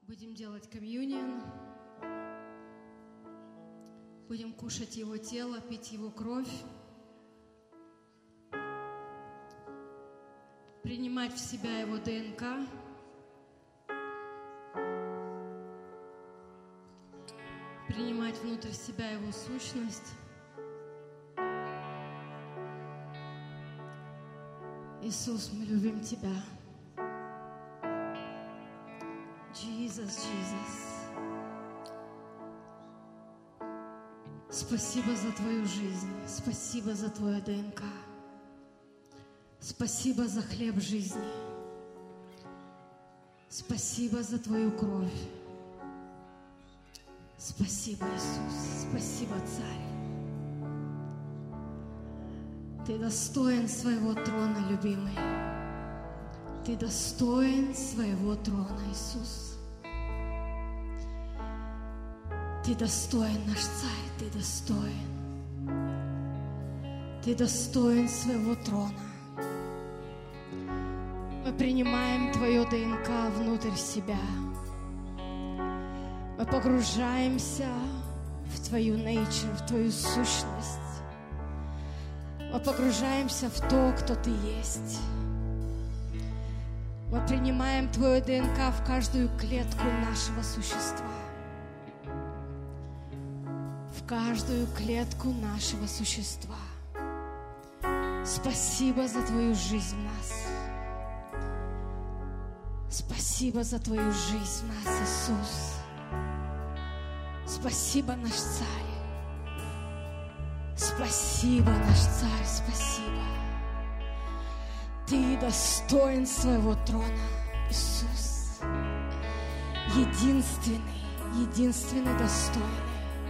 Будем делать комьюнион. Будем кушать Его тело, пить Его кровь. Принимать в себя Его ДНК. Принимать внутрь себя Его сущность. Иисус, мы любим Тебя. Jesus, Jesus. Спасибо за Твою жизнь. Спасибо за Твою ДНК. Спасибо за хлеб жизни. Спасибо за Твою кровь. Спасибо, Иисус. Спасибо, Царь. Ты достоин своего трона, любимый. Ты достоин своего трона, Иисус. Ты достоин, наш Царь, Ты достоин. Ты достоин своего трона. Мы принимаем Твое ДНК внутрь себя. Мы погружаемся в Твою nature, в Твою сущность. Мы погружаемся в то, кто Ты есть. Мы принимаем Твою ДНК в каждую клетку нашего существа. В каждую клетку нашего существа. Спасибо за Твою жизнь в нас. Спасибо за Твою жизнь в нас, Иисус. Спасибо, наш Царь. Спасибо, наш Царь, спасибо. Ты достоин своего трона, Иисус. Единственный достойный.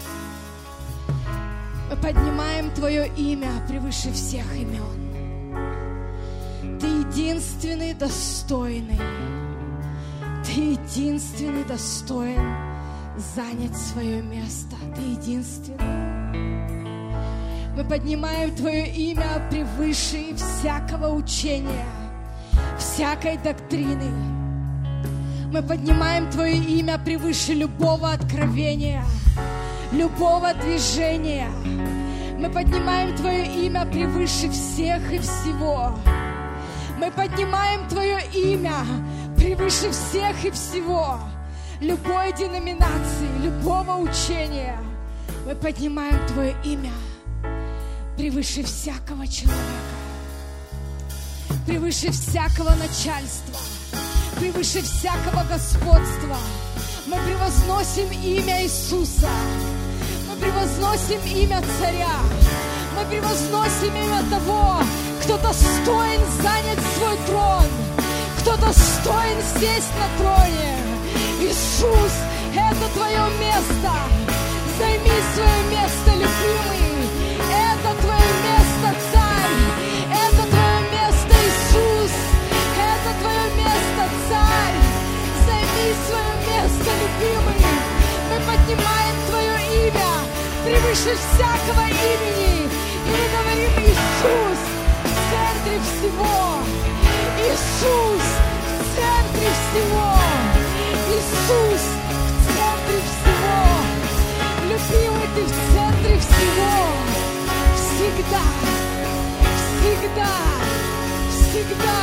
Мы поднимаем Твое имя превыше всех имен. Ты единственный достойный. Ты единственный достоин занять свое место. Ты единственный. Мы поднимаем Твое имя превыше всякого учения, всякой доктрины. Мы поднимаем Твое имя превыше любого откровения, любого движения. Мы поднимаем Твое имя превыше всех и всего. Мы поднимаем Твое имя превыше всех и всего. Любой деноминации, любого учения. Мы поднимаем Твое имя превыше всякого человека, превыше всякого начальства, превыше всякого господства. Мы превозносим имя Иисуса, мы превозносим имя Царя, мы превозносим имя того, кто достоин занять свой трон, кто достоин сесть на троне. Иисус, это Твое место, займи свое место, любимый. Это Твое место, Царь, это Твое место, Иисус, это Твое место, Царь. Займи свое место, любимый. Мы поднимаем Твое имя превыше всякого имени. И мы говорим: Иисус в центре всего. Иисус в центре всего. Иисус в центре всего. Любимый, Ты в центре всего. Всегда, всегда, всегда.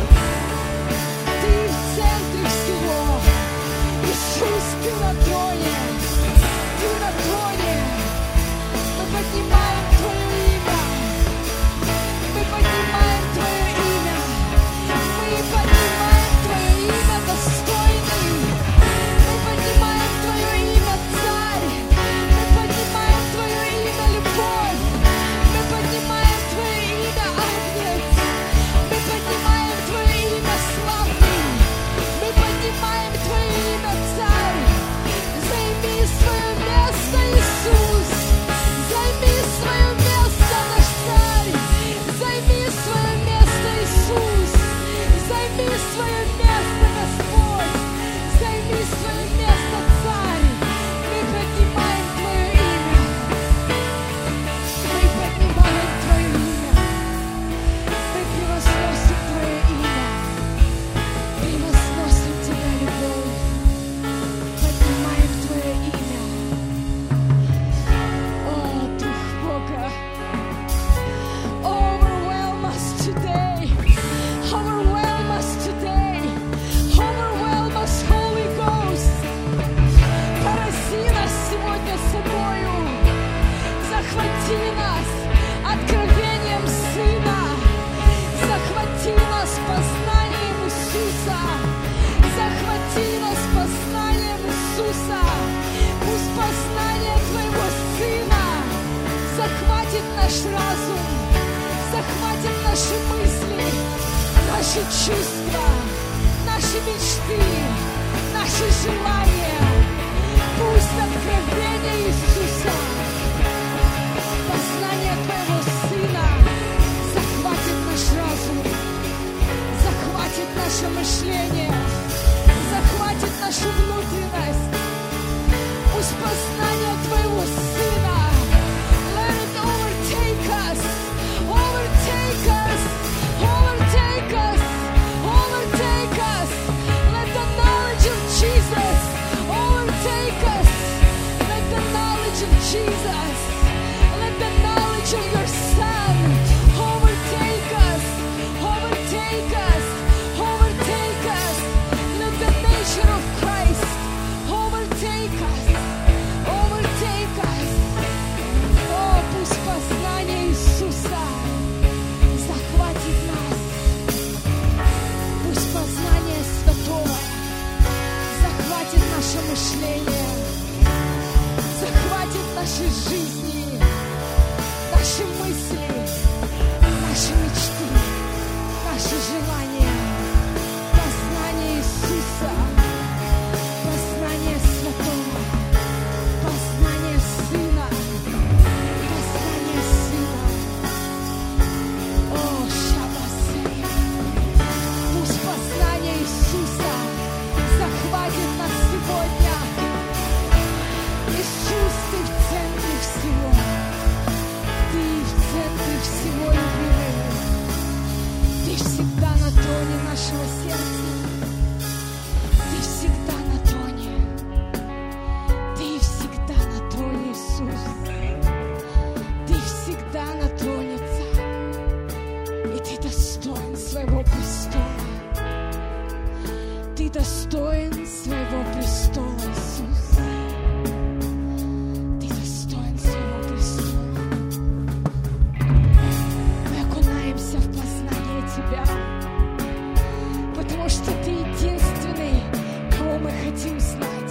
Ты в центре всего. Иисус, Ты на троне. Ты на троне. Мы поднимаем Твое имя. Мы поднимаем Твое имя. Мы поднимаем Твое имя, достойный. Мы поднимаем Твое имя, Царь. Мы поднимаем Твое имя, любовь. Мы поднимаем Твое имя, Агнец. Мы поднимаем наш разум, захватит наши мысли, наши чувства, наши мечты, наши желания. Пусть откровение Иисуса, познание Твоего Сына захватит наш разум, захватит наше мышление, захватит нашу внутренность. Пусть познание Твоего Сына, let it overtake us, overtake us, overtake us, overtake us. Let the knowledge of Jesus overtake us. Let the knowledge of Jesus, let the knowledge of your Son overtake us, overtake us, overtake us. Let the nature of Christ overtake us, overtake us. О, пусть познание Иисуса захватит нас. Пусть познание Святого захватит наше мышление, захватит наши жизни, наши мысли, наши мечты, наши желания. Познание Иисуса, познание Святого, познание Сына, познание Сына. О, Шабасея, пусть познание Иисуса захватит нас сегодня. Иисус, Ты в центре всего, Ты в центре всего, любимый. Ты всегда на троне нашего сердца, Ты всегда на троне, Ты всегда на троне, Иисус. Ты всегда на троне, Царь, и Ты достоин своего престола. Ты достоин своего престола, Иисус. Ты достоин своего престола. Мы окунаемся в познание Тебя, потому что Ты единственный, кого мы хотим знать.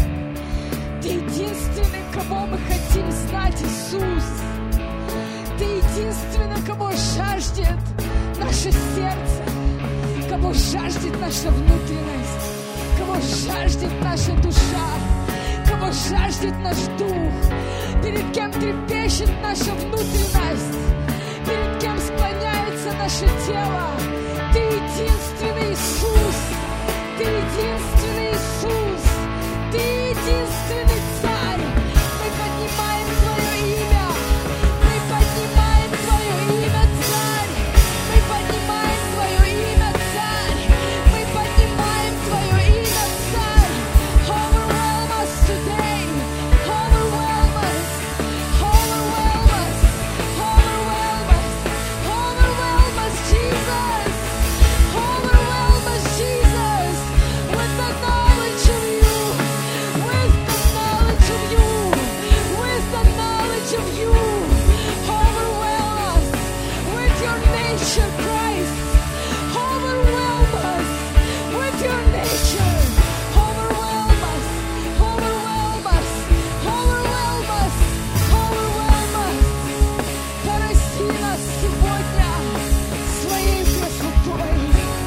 Ты единственный, кого мы хотим знать, Иисус. Ты единственный, кого жаждет наше сердце, кого жаждет наша внутренность, кого жаждет наша душа, кого жаждет наш дух, перед кем трепещет наша внутренность, перед кем склоняется наше тело. Ты единственный Иисус, Ты единственный Иисус, Ты единственный Царь. Мы поднимаем Твое имя, мы поднимаем Твое имя, Царь, мы поднимаем Твое имя, Царь, мы поднимаем Твое имя, Царь. Overwhelm us today, overwhelm us, overwhelm us, overwhelm us, overwhelm us, Jesus, overwhelm us, Jesus, with the knowledge of You, with the knowledge of You, with the knowledge of You. Overwhelm us with Your nature, Christ. Overwhelm us with Your nature. Overwhelm us, overwhelm us, overwhelm us, overwhelm us. Порази нас сегодня Своей красотой,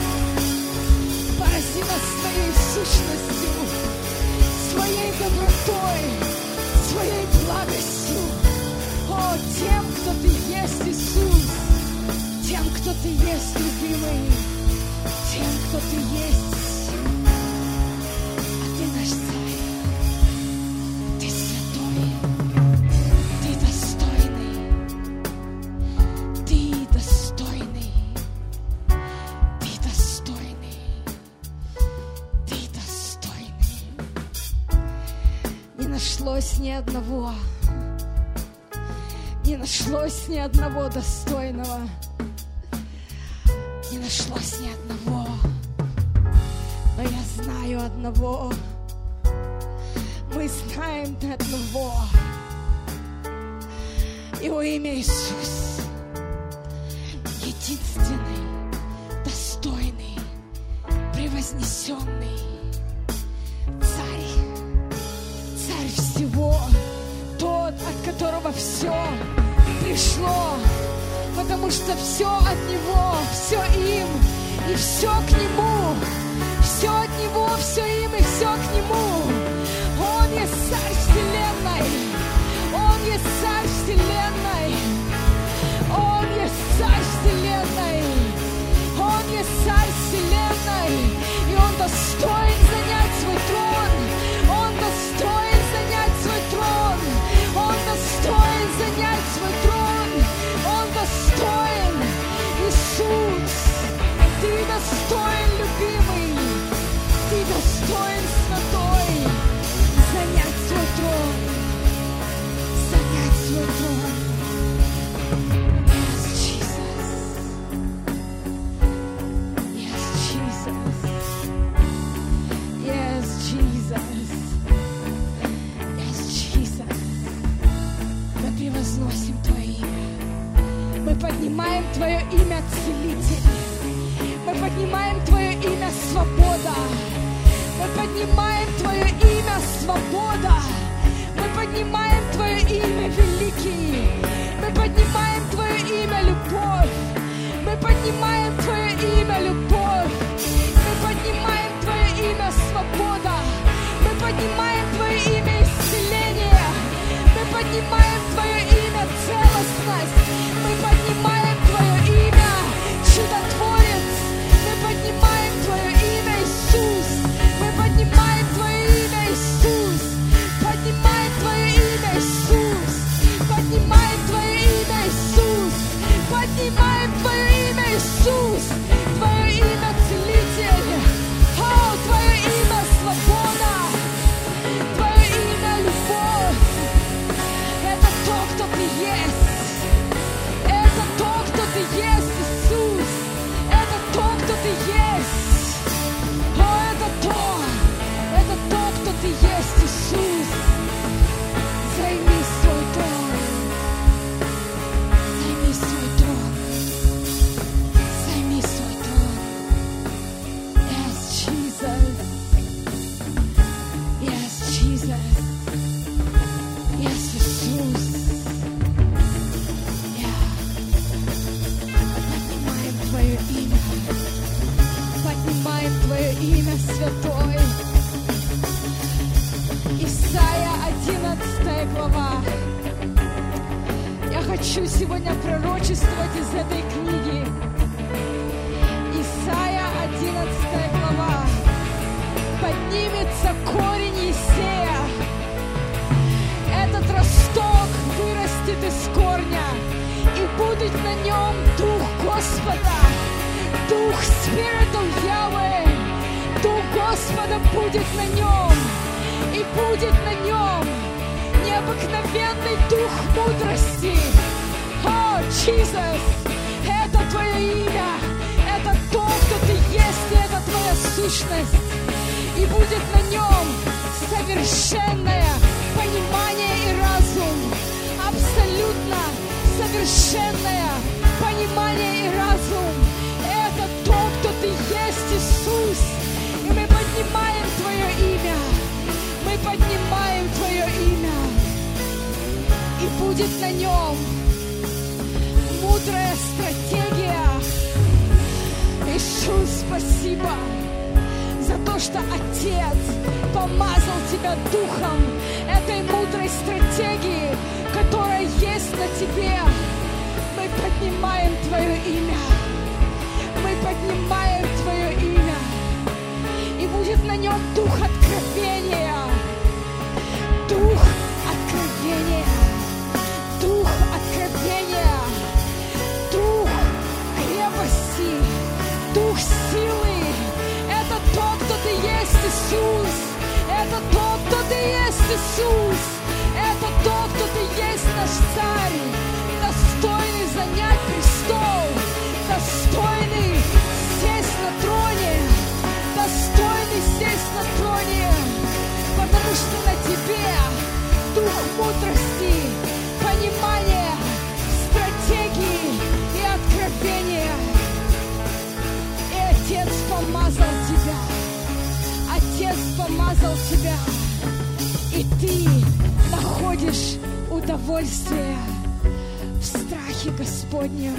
порази нас Своей сущностью, Своей добротой, Своей благостью. О, тем, кто Ты есть, Иисус, тем, кто Ты есть, любимый, тем, кто Ты есть. А Ты наш Царь, Ты святой, Ты достойный, Ты достойный, Ты достойный, Ты достойный. Не нашлось ни одного, не нашлось ни одного достойного, не нашлось ни одного. Но я знаю одного, мы знаем одного. Его имя Иисус, единственный, достойный, превознесенный Царь, Царь всего, тот, от которого все пришло, потому что все от Него, все им и все к Нему. Все от Него, все им и все к Нему. Он есть Царь Вселенной. Он есть Царь Вселенной. Он есть Царь Вселенной. Он есть Царь Вселенной. И Он достоин занять свой трон. Он достоин занять свой трон. Он достоин занять свой трон. Он достоин. Иисус, Ты достоин, любимый. Ты достоин, святой, занять свой трон. Занять свой трон. Yes, Jesus. Yes, Jesus. Yes, Jesus. Yes, Jesus. Мы превозносим Твое имя. Мы поднимаем Твое имя, Целитель. Мы поднимаем Твое имя, Свобода. Мы поднимаем Твое имя, Свобода. Мы поднимаем Твое имя, Великий. Мы поднимаем Твое имя, Любовь. Мы поднимаем Твое имя, Любовь. Мы поднимаем Твое имя, Свобода. Мы поднимаем Твое имя, Исцеление. Мы поднимаем Твое имя, Целостность. Мы поднимаем Твое имя, Чудотворец. Мы поднимаем Твое имя, Иисус. Мы поднимаем Твое имя, Иисус. Поднимаем Твое имя, Иисус. Поднимаем Твое имя, Иисус. Поднимаем Твое имя, Иисус. Твое имя, Целитель. О, Твое имя, Свобода. Твое имя, Любовь. Это то, кто Ты есть. Это то, кто Ты есть, Иисус. Это то, кто Ты есть. О, это то, кто Ты есть, Иисус. Займи свой трон. Займи свой трон. Займи свой трон. Yes, Jesus. Yes, Jesus. Yes, Иисус. Поднимаем Твое имя. Поднимаем Твое имя, Святой. Исайя 11 глава. Я хочу сегодня пророчествовать из этой книги. Исайя 11 глава. Поднимется корень Иисея. Этот росток вырастет из корня, и будет на нем Дух Господа. Дух Spirit of Yahweh. Дух Господа будет на нем. И будет на нем необыкновенный дух мудрости. О, Иисус, это Твое имя, это то, кто Ты есть, и это Твоя сущность. И будет на нем совершенное понимание и разум. Абсолютно совершенное понимание и разум. Это то, кто Ты есть, Иисус. И мы поднимаем Твое имя. Мы поднимаем Твое имя. И будет на нем мудрая стратегия. Иисус, спасибо за то, что Отец помазал Тебя Духом этой мудрой стратегии, которая есть на Тебе. Мы поднимаем Твое имя. Мы поднимаем Твое имя. И будет на нем дух откровения. Дух откровения. Дух откровения. Дух крепости. Дух силы. Это то, кто Ты есть, Иисус. Это то, кто Ты есть, Иисус. Это то, кто Ты есть, наш Царь. Достойный занять престол. Достойный сесть на троне. Достойный сесть на троне. Потому что на Тебе дух мудрости, понимания, стратегии и откровения. И Отец помазал Тебя. Отец помазал Тебя. И Ты находишь удовольствие в страхе Господнем.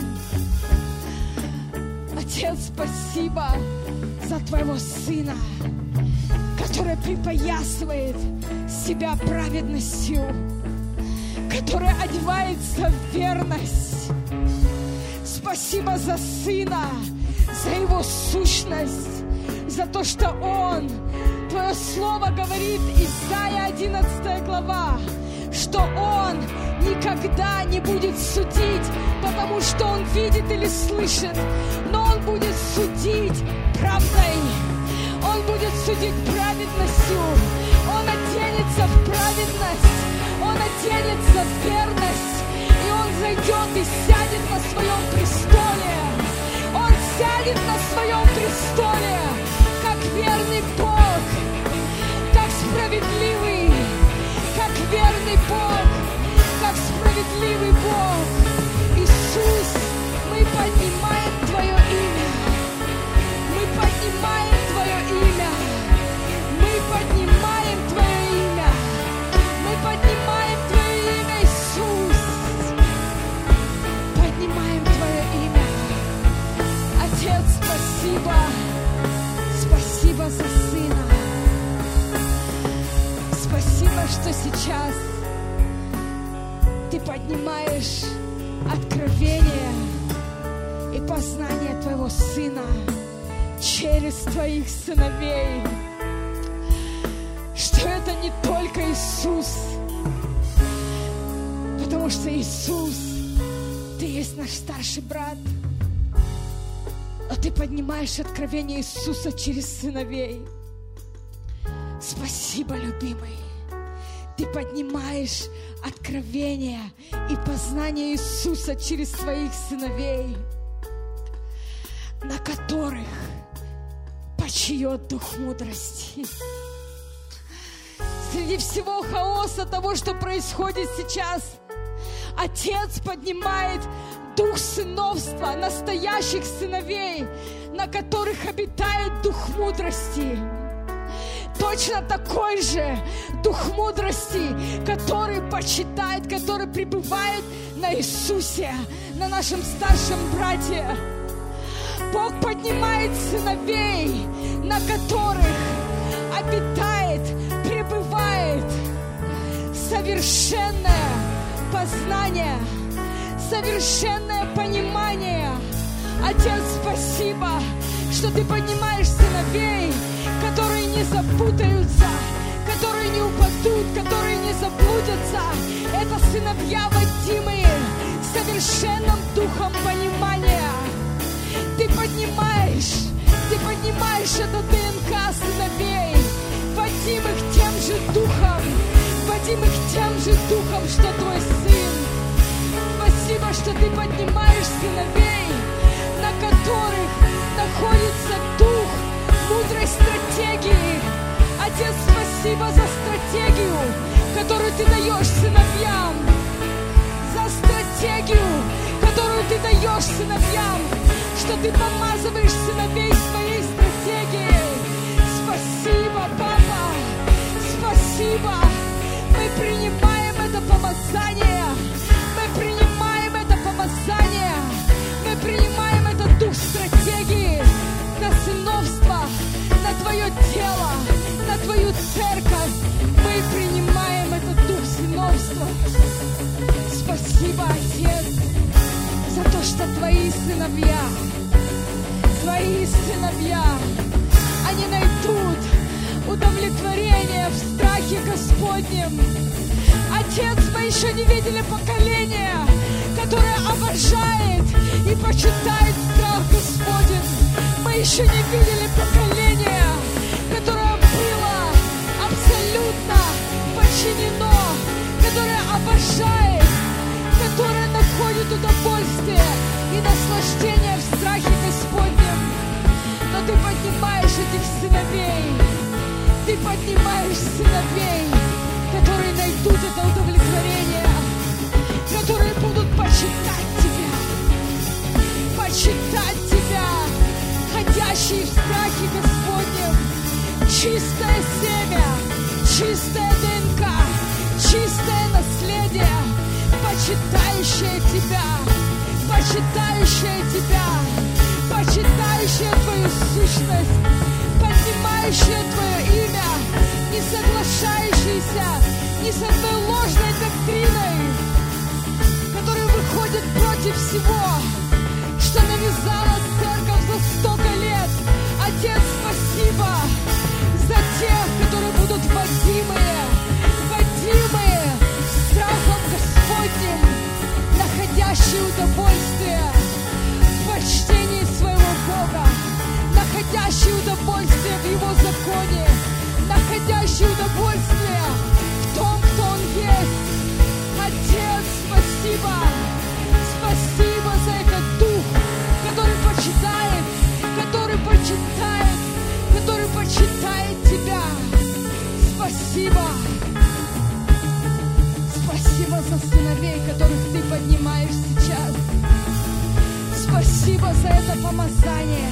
Отец, спасибо за Твоего Сына, который припоясывает себя праведностью, который одевается в верность. Спасибо за Сына, за Его сущность, за то, что Он, Твое Слово говорит, Исайя 11 глава, что Он никогда не будет судить, потому что Он видит или слышит, но Он будет судить правдой, Он будет судить праведностью, Он оденется в праведность, Он оденется в верность, и Он зайдет и сядет на своем престоле. Он сядет на своем престоле, как верный Бог, как справедливый, как верный Бог, как справедливый Бог. Иисус, мы поднимаем Твое имя, мы поднимаем Твое имя, мы поднимаем Твое имя, мы поднимаем Твое имя, Иисус, поднимаем Твое имя. Отец, спасибо, спасибо за Сына, спасибо, что сейчас Ты поднимаешь откровение и познание Твоего Сына через Твоих сыновей, что это не только Иисус, потому что Иисус, Ты есть наш старший брат, но Ты поднимаешь откровение Иисуса через сыновей. Спасибо, любимый. Ты поднимаешь откровение и познание Иисуса через своих сыновей, на которых почиет дух мудрости. Среди всего хаоса того, что происходит сейчас, Отец поднимает дух сыновства, настоящих сыновей, на которых обитает дух мудрости. Точно такой же дух мудрости, который почитает, который пребывает на Иисусе, на нашем старшем брате. Бог поднимает сыновей, на которых обитает, пребывает совершенное познание, совершенное понимание. Отец, спасибо, что Ты поднимаешь сыновей, которые не запутаются, которые не упадут, которые не заблудятся. Это сыновья, водимые совершенным духом понимания. Ты поднимаешь это ДНК сыновей, водимых тем же духом, что Твой Сын. Спасибо, что Ты поднимаешь сыновей, на которых находится дух мудрой стратегии. Отец, спасибо за стратегию, которую Ты даешь сыновьям, за стратегию, которую Ты даешь сыновьям, что Ты помазываешь сыновей своей стратегией. Спасибо, Папа, спасибо. Мы принимаем это помазание, мы принимаем это помазание, мы принимаем этот дух стратегии на сыновство, на Твое тело, на Твою церковь. Мы принимаем этот дух сыновства. Спасибо, Отец, за то, что Твои сыновья, они найдут удовлетворение в страхе Господнем. Отец, мы еще не видели поколения, которое обожает и почитает страх Господень. Мы еще не видели поколения, которое было абсолютно подчинено, которое обожает, которое находит удовольствие и наслаждение в страхе Господнем. Но Ты поднимаешь этих сыновей, Ты поднимаешь сыновей, которые найдут это удовлетворение, которые будут почитать Тебя, ходящие в страхе Господнем. Чистое семя, чистая ДНК, чистое наследие, почитающая Тебя, почитающая Тебя, почитающая Твою сущность, поднимающая Твое имя, не соглашающаяся ни с одной ложной доктриной, которая выходит против всего, что навязала церковь за столько лет. Отец, спасибо за тех, которые будут водимые страхом Господним, находящие удовольствие в почтении своего Бога, находящие удовольствие в Его законе, находящие удовольствие в том, кто Он есть. Отец, спасибо! Спасибо за этот дух, который почитает Тебя. Спасибо! Спасибо за сыновей, которых Ты поднимаешь сейчас. Спасибо за это помазание.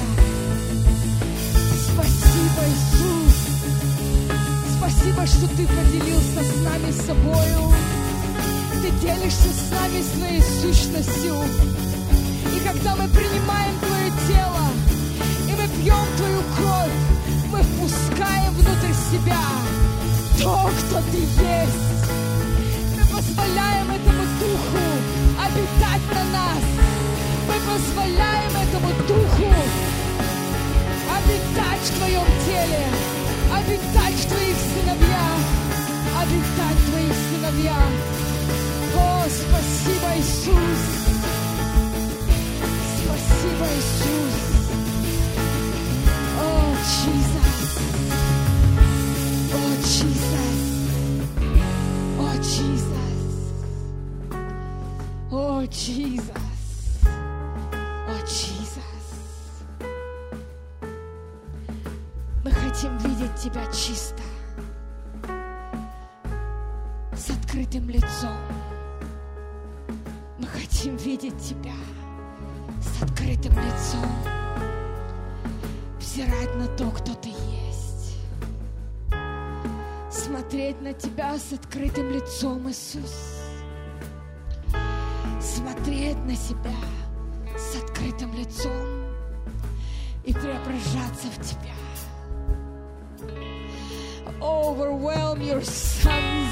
Спасибо, Иисус. Спасибо, что Ты поделился с нами собою. Ты делишься с нами своей сущностью. И когда мы принимаем Твое тело, и мы пьем Твою кровь, мы впускаем внутрь себя то, кто Ты есть. Мы позволяем этому Духу обитать на нас. Мы позволяем этому Духу обитать в Твоем теле, обитать в Твоих сыновьях, обитать в Твоих сыновьях. О, спасибо, Иисус! Спасибо, Иисус! О, Иисус! О, Иисус! О, Иисус! О, Иисус! О, Иисус! Мы хотим видеть Тебя чисто, с открытым лицом. Мы хотим видеть Тебя с открытым лицом, взирать на то, кто Ты есть, смотреть на Тебя с открытым лицом, Иисус, смотреть на себя с открытым лицом и преображаться в Тебя. Overwhelm your sons.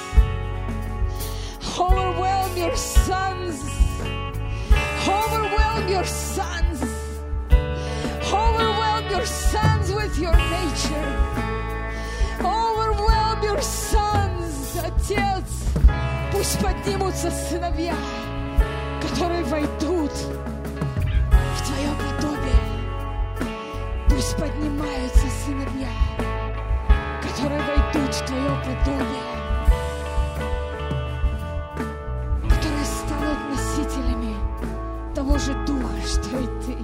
Overwhelm your sons. Overwhelm your sons. Overwhelm your sons with your nature. Overwhelm your sons. Отец, пусть поднимутся сыновья, которые войдут в Твое подобие. Пусть поднимаются сыновья, которые войдут в Твое подобие, которые станут носителями того же Духа, что и Ты,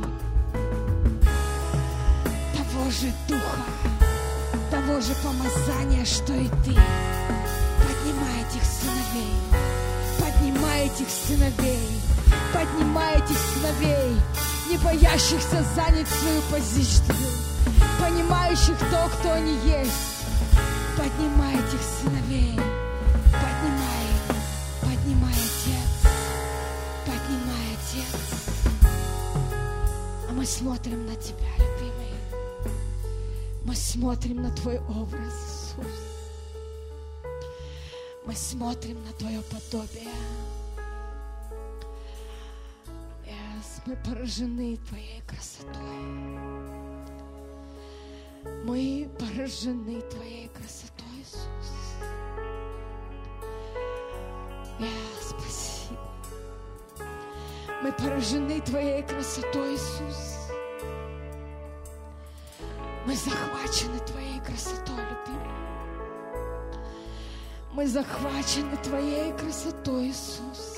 того же Духа, того же помазания, что и Ты. Поднимай этих сыновей, поднимай этих сыновей, поднимай этих сыновей, не боящихся занять свою позицию, понимающих то, кто они есть. Поднимай этих сыновей, поднимай, поднимай, Отец, поднимай, Отец. А мы смотрим на Тебя, любимый. Мы смотрим на Твой образ, Иисус. Мы смотрим на Твое подобие. Мы поражены Твоей красотой. Мы поражены Твоей красотой, Иисус. Спасибо. Мы поражены Твоей красотой, Иисус. Мы захвачены Твоей красотой, любимый. Мы захвачены Твоей красотой, Иисус.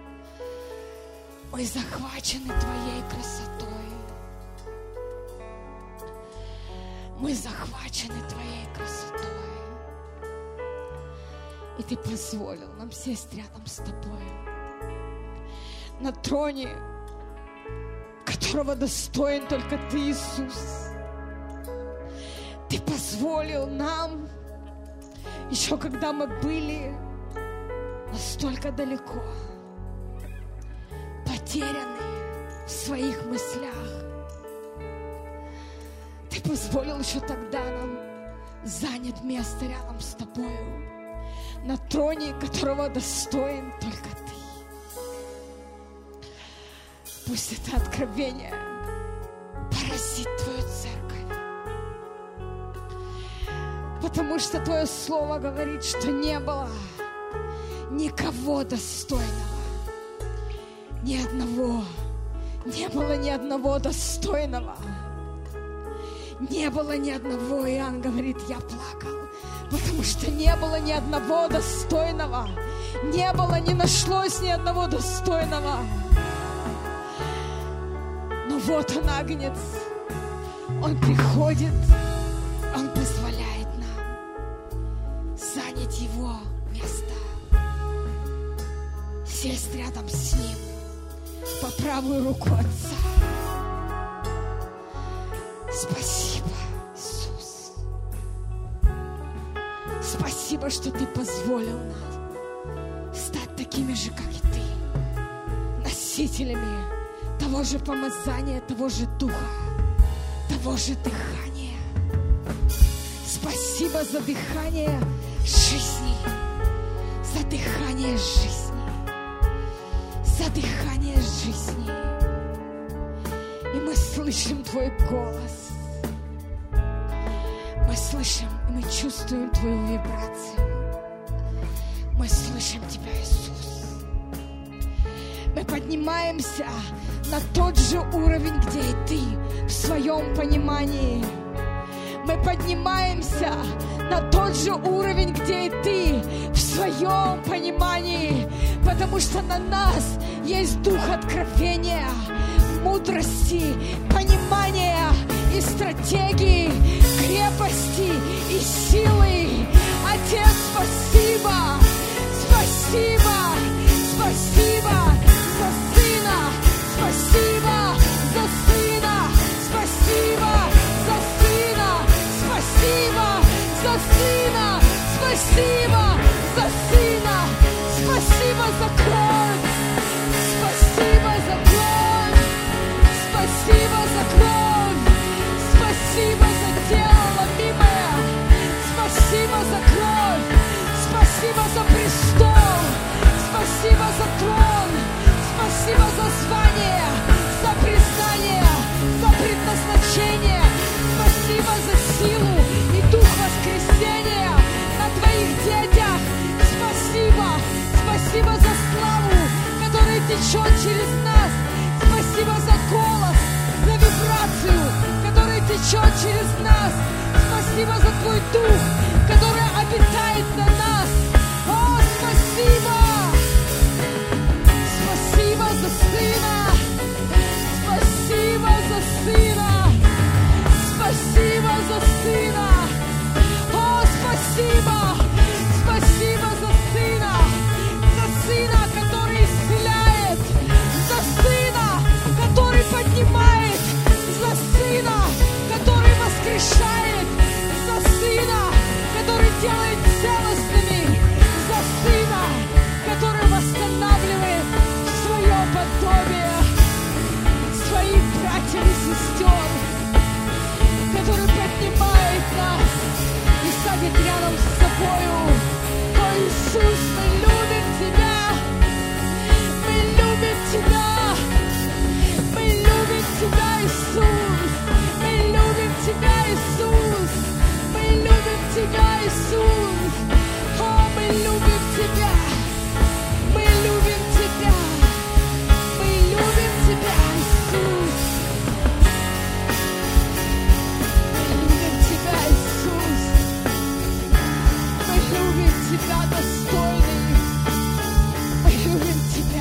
Мы захвачены Твоей красотой. Мы захвачены Твоей красотой. И Ты позволил нам сесть рядом с Тобой на троне, которого достоин только Ты, Иисус. Ты позволил нам, еще когда мы были на настолько далеко, потеряны в своих мыслях, Ты позволил еще тогда нам занять место рядом с Тобою, на троне, которого достоин только Ты. Пусть это откровение поразит Твою церковь, потому что Твое Слово говорит, что не было никого достойного, ни одного, не было ни одного достойного, не было ни одного. Иоанн говорит, я плакал, потому что не было ни одного достойного, не было, не нашлось ни одного достойного. Но вот Он, Агнец, Он приходит, Он позволяет нам занять Его место, сесть рядом с Ним по правую руку Отца. Спасибо, Иисус. Спасибо, что Ты позволил нам стать такими же, как и Ты, носителями того же помазания, того же Духа, того же дыхания. Спасибо за дыхание жизни, за дыхание жизни, за дыхание жизни. И мы слышим Твой голос, мы слышим и мы чувствуем Твою вибрацию. Мы слышим Тебя, Иисус. Мы поднимаемся на тот же уровень, где и Ты, в своем понимании. Мы поднимаемся на тот же уровень, где и Ты, в своем понимании, потому что на нас есть дух откровения, мудрости, понимания и стратегии, крепости и силы. Отец, спасибо, спасибо, спасибо за Сына, спасибо за Сына, спасибо за Сына, спасибо за Сына, спасибо за Сына, спасибо за кровь, спасибо за кровь, спасибо за кровь, спасибо за тело ломимое, спасибо за кровь, спасибо за престол, спасибо за трон, спасибо за звание, за признание, за предназначение, спасибо за силу и дух воскресения на Твоих детях, спасибо, спасибо за славу, которая течет через нас, спасибо за голос, за вибрацию, которая течет через нас, спасибо за Твой дух, который обитает на нас. О, спасибо! Спасибо за Сына! Спасибо за Сына! Спасибо за Сына! О, спасибо! Спасибо за Сына! За Сына, который исцеляет! За Сына, который поднимает! За Сына, который воскрешает! За Сына, который делает целостными! За Сына, который восстанавливает свое подобие своих братьев и сестер, который поднимает нас и садит рядом с собою. О, Иисус, мы любим Тебя! Мы любим Тебя! Мы любим Тебя, Иисус! Мы любим Тебя, Иисус! Мы любим Тебя, Иисус! О, мы любим Тебя! Мы любим Тебя! Мы любим Тебя, Иисус! Мы любим Тебя, Иисус! Мы любим Тебя, достойный! Мы любим Тебя!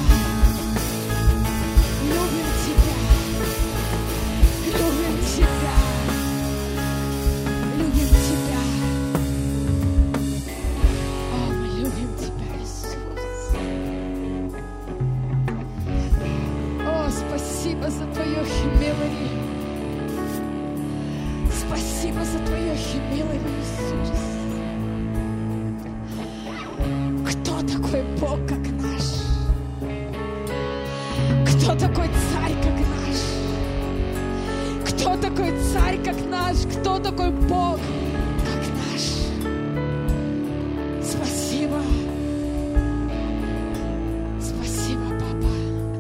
Любим Тебя! Любим Тебя! Любим Тебя! О, мы любим Тебя, Иисус! О, спасибо за Твое humility! Спасибо за Твое humility, Иисус! Бог, как наш? Кто такой царь, как наш? Кто такой царь, как наш? Кто такой Бог, как наш? Спасибо. Спасибо, Папа.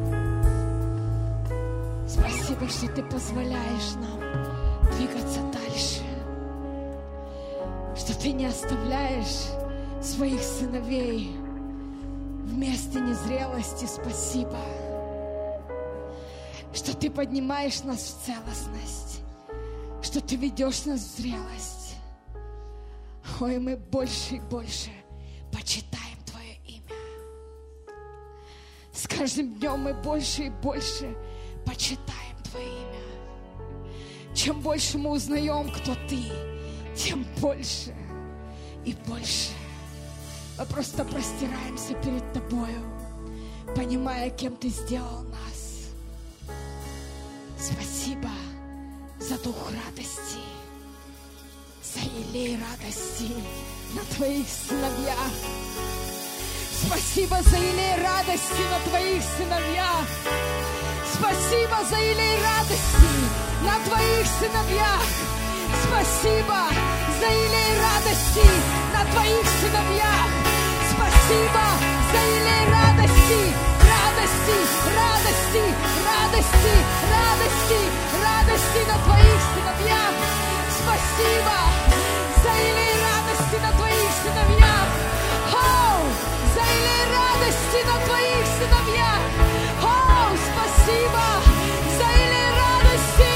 Спасибо, что Ты позволяешь нам двигаться дальше. Что Ты не оставляешь своих сыновей в месте незрелости. Спасибо. Что Ты поднимаешь нас в целостность, что Ты ведешь нас в зрелость. Ой, мы больше и больше почитаем Твое имя. С каждым днем мы больше и больше почитаем Твое имя. Чем больше мы узнаем, кто Ты, тем больше и больше. Мы просто простираемся перед Тобою, понимая, кем Ты сделал нас. Спасибо за дух радости, за елей радости на Твоих сыновьях. Спасибо за елей радости на Твоих сыновьях. Спасибо за елей радости на Твоих сыновьях. Спасибо за елей радости на Твоих сыновьях. Спасибо за елей радости, радости, радости, радости, радости, радости на Твоих сыновьях. Спасибо за елей радости на Твоих сыновьях. Оу, за елей радости на Твоих сыновьях. Оу, спасибо за елей радости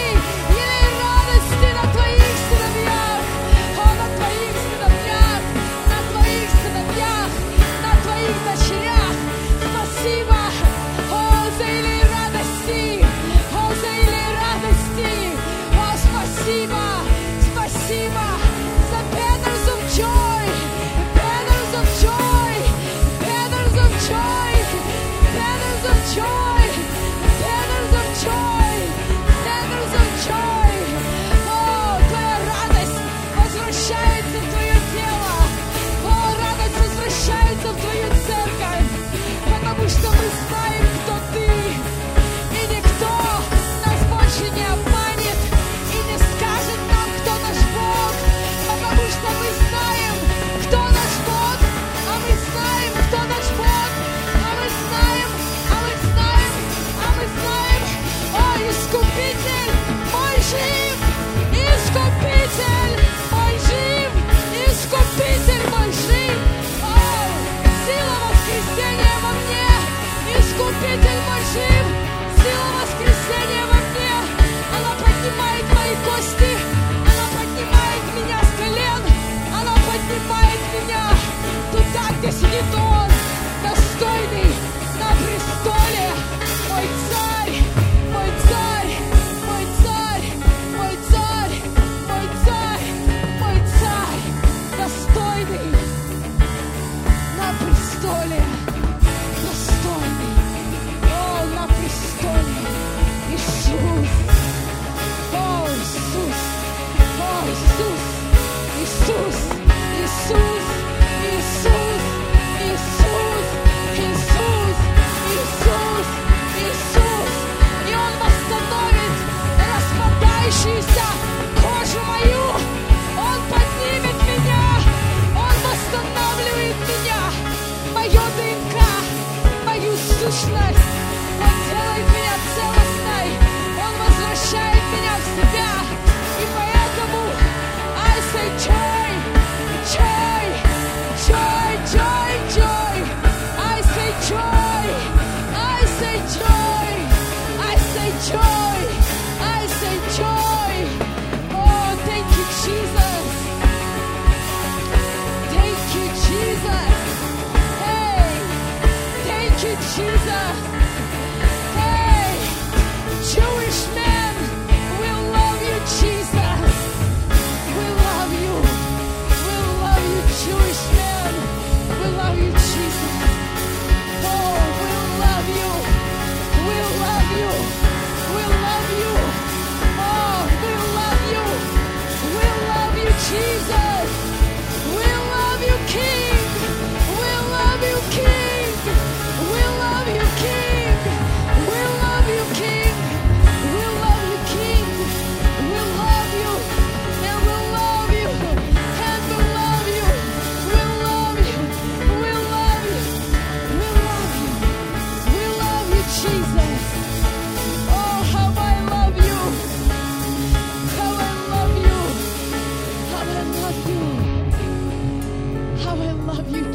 на Твоих сыновьях. О, на Твоих сыновьях, на Твоих сыновьях, на Твоих дочерях. Спасибо, о, за елей радости, о, за елей радости. О, спасибо, спасибо за banners of joy, banners of joy, banners of joy, banners of joy, banners of joy, banners of joy. О, Твоя радость возвращается в Твое тело. О, радость возвращается в Твою церковь, потому что мы знаем, кто Ты, и никто нас больше не обманет и не скажет нам, кто наш Бог, потому что мы знаем, кто наш Бог, а мы знаем, кто наш Бог, а мы знаем, а мы знаем, а мы знаем. О, Искупитель мой жив, Искупитель мой жив, Искупитель мой жив. О, сила воскресения во мне, Искупитель мой жив, сила воскресения во мне. Она поднимает мои кости, она поднимает меня с колен, она поднимает меня туда, где сидит Он, достойный на престоле. Мой царь, мой царь, мой царь, мой царь, мой царь, мой царь, достойный на престоле, достойный, о, на престоле. Иисус, о, Иисус, о, Иисус, Иисус, Иисус, Иисус, Иисус, Иисус, Иисус, Иисус. И Он восстановит распадающуюся кожу мою. Он поднимет меня, Он восстанавливает меня, мое ДНК, мою сущность. Он делает меня целостной, Он возвращает меня в себя. И поэтому I say joy,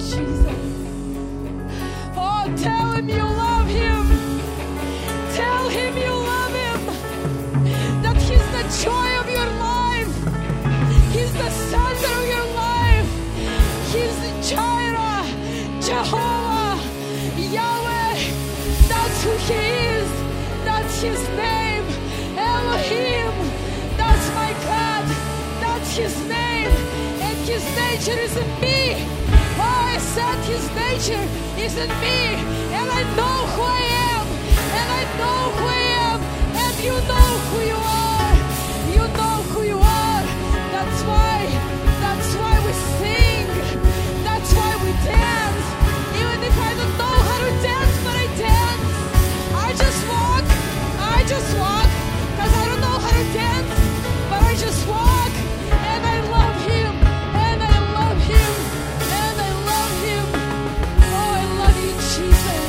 Jesus. Oh, tell him you love him. Tell him you love him. That he's the joy of your life. He's the center of your life. He's Jireh, Jehovah, Yahweh. That's who he is. That's his name. Elohim. That's my God. That's his name. And his nature is in me. Oh, I said his nature is in me. And I know who I am. And I know who I am. And you know who you are. You know who you are. That's why we sing. That's why we dance. Even if I don't know how to dance, but I dance. I just walk. Because I don't know how to dance. But I just walk. And I love him. And I love him. And I love him. Oh, I love you, Jesus.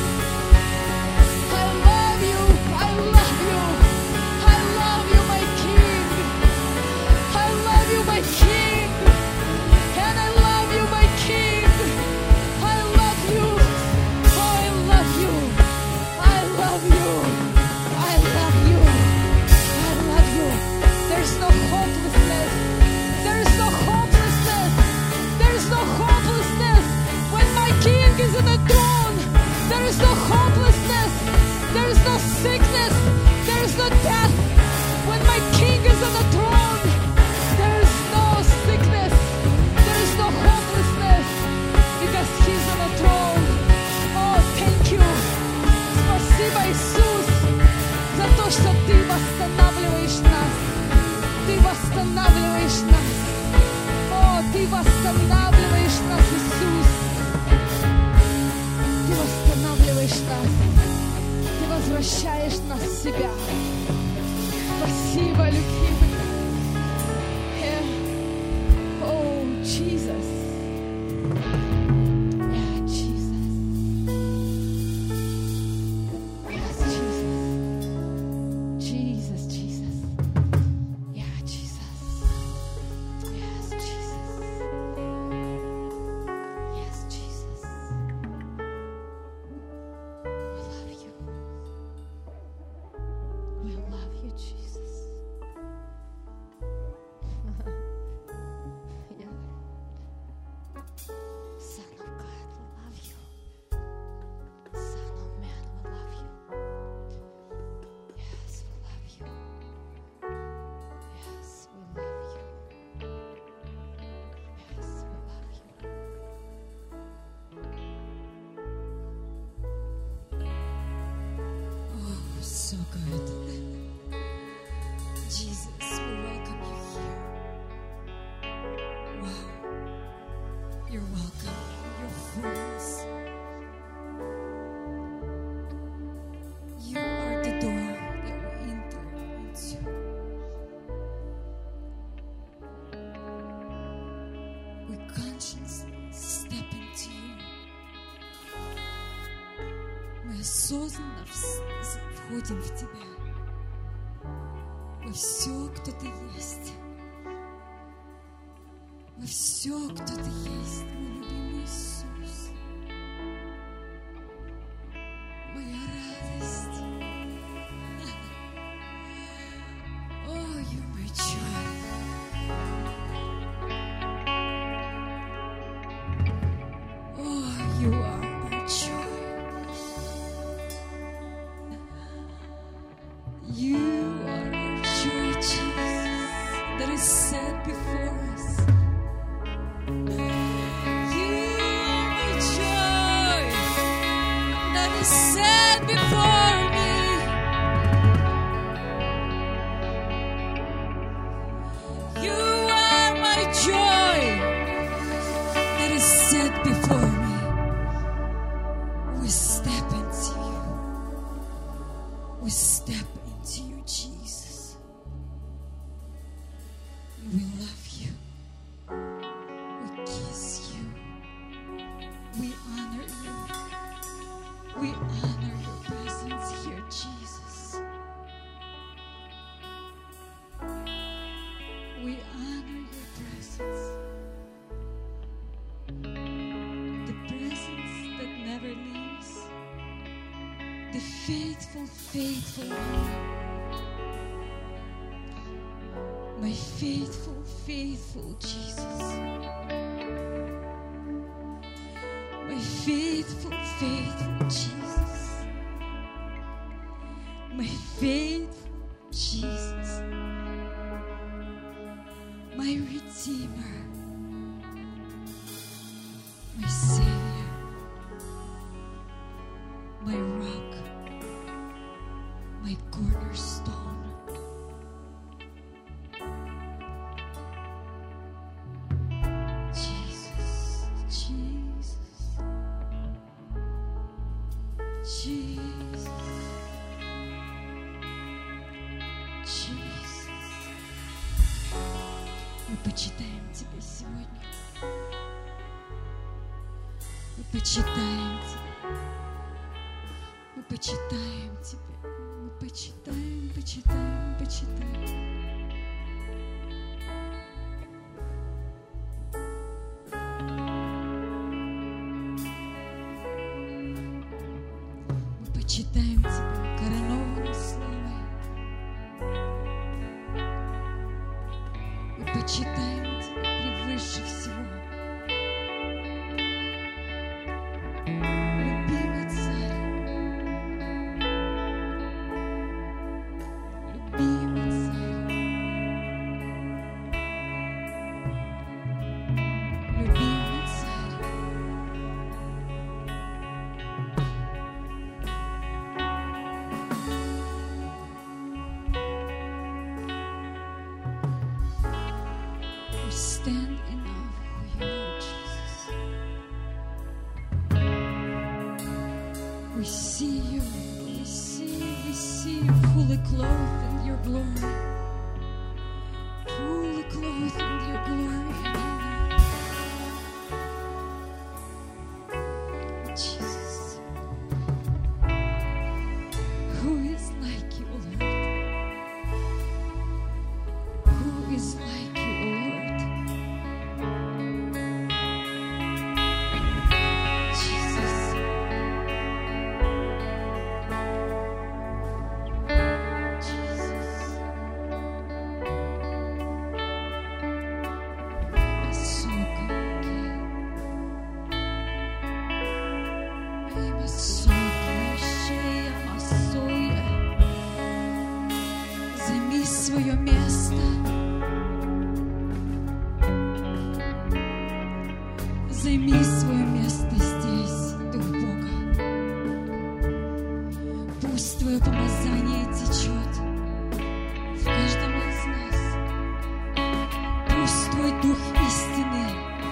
I love you. I love you. I love you, my King. I love you, my King. And I love you, my King. I love you. Oh, I love you. I love you. I love you. I love you. There's no hopelessness. There's no hopelessness. There's no hopelessness. When my King is on the throne, there is no hopelessness. There is no sickness. There is no death. When my King is on the throne, there is no sickness. There is no hopelessness. Because he's on the throne. Oh, thank you. Спасибо, Иисус, за то, что ты восстанавливаешь нас. Ты восстанавливаешь нас. О, ты восстанавливаешь нас, Иисус. Ты восстанавливаешь нас. Ты возвращаешь нас в себя. Спасибо, любимый. Oh, Jesus. Yeah, Jesus. Yes, Jesus. Jesus, Jesus. Yeah, Jesus. Yes, Jesus. Yes, Jesus. We love you. We love you, Jesus. Yeah. Son of God, we love you. Son of man, we love you. Yes, we love you. Yes, we love you. Yes, we love you. Oh, so good. Jesus, we welcome you here. Wow. You're welcome. Your fullness. You are the door that we enter into. We consciously step into you. Мы осознанно входим в Тебя. Во все, кто Ты есть. Во все, кто Ты есть, мой любимый Иисус. Моя радость. Oh, you're my joy. Oh, you are our joy. You are our joy, Jesus, that is set before us. the faithful, faithful one. My faithful, faithful Jesus. My faithful, faithful Jesus. My faithful Jesus. My Redeemer. My Savior. My rock. My cornerstone. Jesus, Jesus, Jesus, Jesus. Мы почитаем Тебя сегодня. Мы почитаем Тебя. Мы почитаем Тебя. Мы почитаем, почитаем, почитаем. Мы почитаем Тебя, коронованный славой. Мы почитаем Тебя превыше всего. Любимый Царь. Любимый Царь. Любимый Царь. We stand in awe of who you are, Jesus. We see you, we see you fully clothed in your glory. Fully clothed in your glory and honor. Jesus. Who is like you, O Lord? Who is like you, O Lord? Jesus. Jesus. Займи свое место. Займи свое место здесь, Дух Бога. Пусть Твое помазание течет в каждом из нас. Пусть Твой Дух истины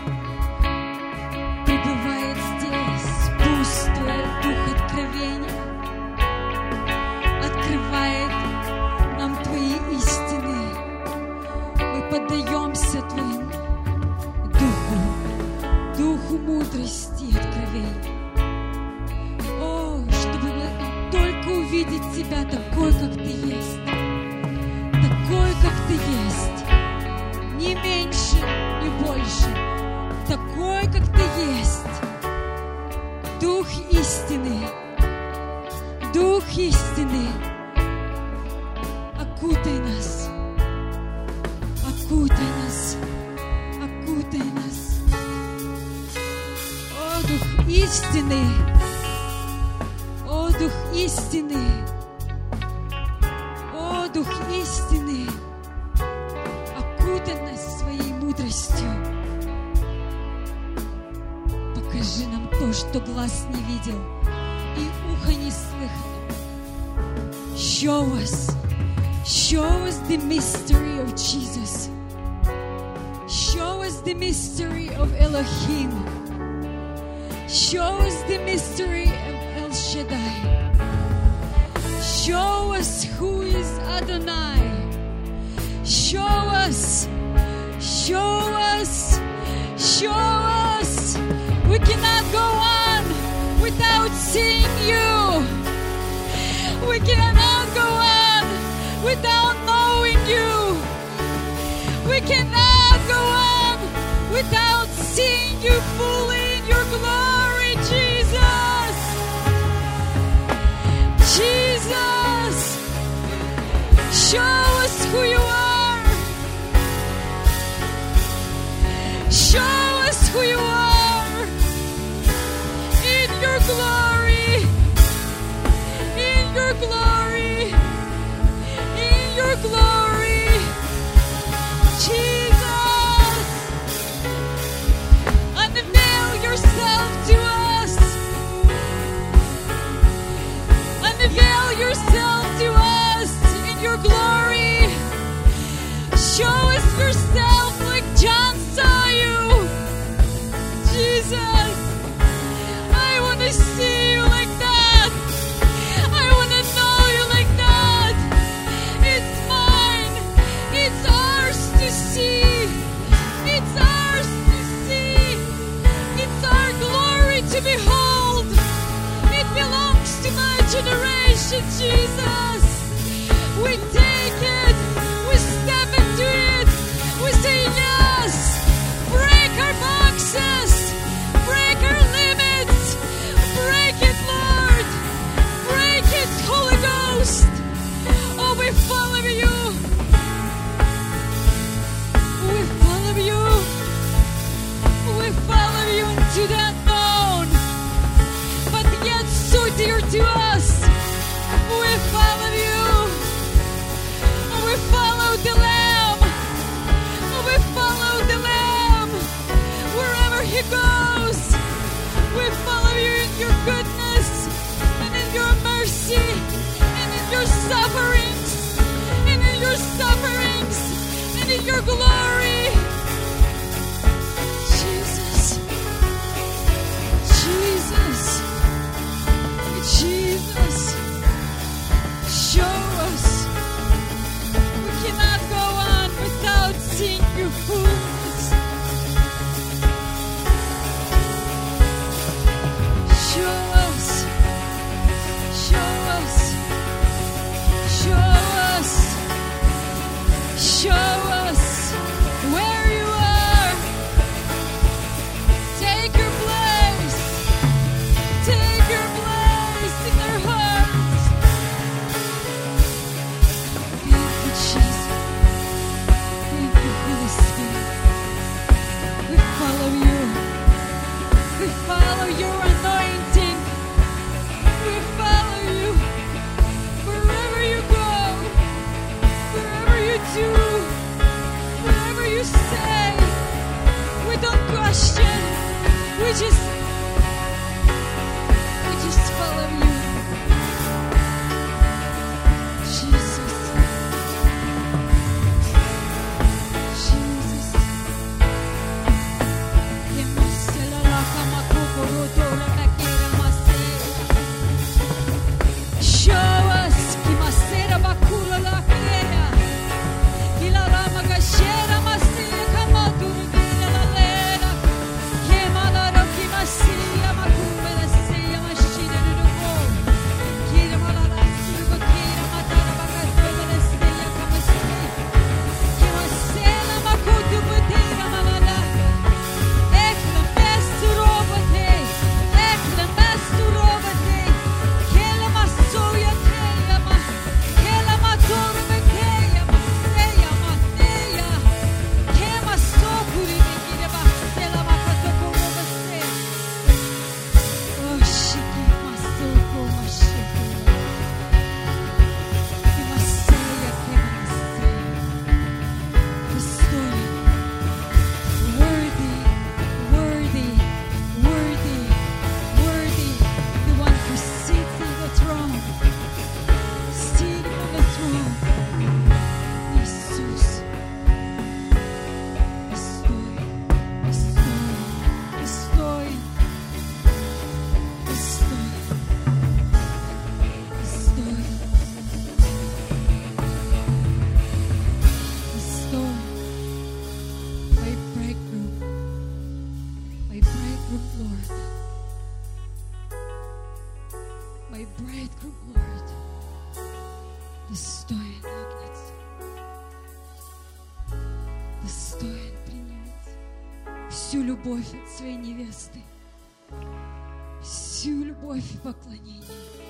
пребывает здесь. Пусть Твой Дух откровения открывает нам Твои истины. Мы поддаемся Твоему Духу мудрости и откровений. О, чтобы мы только увидеть Тебя такой, как Ты есть. Такой, как Ты есть. Ни меньше, ни больше. Такой, как Ты есть. Дух истины. Дух истины. Окутай нас. Окутай нас. Окутай нас. О, Дух истины. О, Дух истины. О, Дух истины. Окутай нас своей мудростью. Покажи нам то, что глаз не видел и ухо не слыхало. Show us the mystery of Jesus. Show us the mystery of Elohim. Show us the mystery of El Shaddai. Show us who is Adonai. Show us. We cannot go on without seeing you. We cannot go on without knowing you. We cannot go on without seeing you fully in your glory, Jesus. Show us who you are in your glory, in your glory, in your glory. Jesus, unveil yourself to us. Unveil yourself to us in your glory. Show us yourself like John saw you. Jesus, I want to see you like that. I want to know you like that. It's mine. It's ours to see. It's ours to see. It's our glory to behold. It belongs to my generation, Jesus. We take it. We step into it. We say yes. Break our boxes. Break our limits. Break it, Lord. Break it, Holy Ghost. Oh, we follow you. We follow you. We follow you into the unknown, but yet so dear to us. We follow you. We follow the Lamb. We follow the Lamb. Wherever He goes, we follow you in your goodness and in your mercy and in your sufferings and in your sufferings and in your glory. Jesus, Jesus, Jesus, show us. We cannot go on without seeing your fullness. Show us, show us, show us, show us where you are. Take your place. Take your place in their hearts. Thank you, Jesus. Thank you, Holy Spirit. We follow you. We follow your anointing. We follow you. Wherever you go, wherever you do, whatever you say, we don't question. We just follow you. Jesus. Jesus. Show us. Kimasera bakula la kea. Kila rama gashera masira kamaduru kila la lera. Kemala ro kimasia makumbera sia mashina rugo. Kira mala la sugo kira matara bakatova la sia kamasira. Kimasela makutu butera malala. Ekla bestu robate. Ekla bestu robate. Kela masoya kela ma. Kela matoro beteya maseya mateya. Kema sokuri mekire basela makatoko robase. Oh, shiki masoko mashiko. Kimaseya kemasea. Estoy worthy, worthy, worthy, worthy. The one who sits on the throne. Sitting on the throne. Jesus. Estoy, estoy, estoy, estoy, estoy, estoy. My bridegroom, Lord. My bridegroom, Lord. Достоин агнец. Достоин принять всю любовь от своей невесты. Всю любовь и поклонение.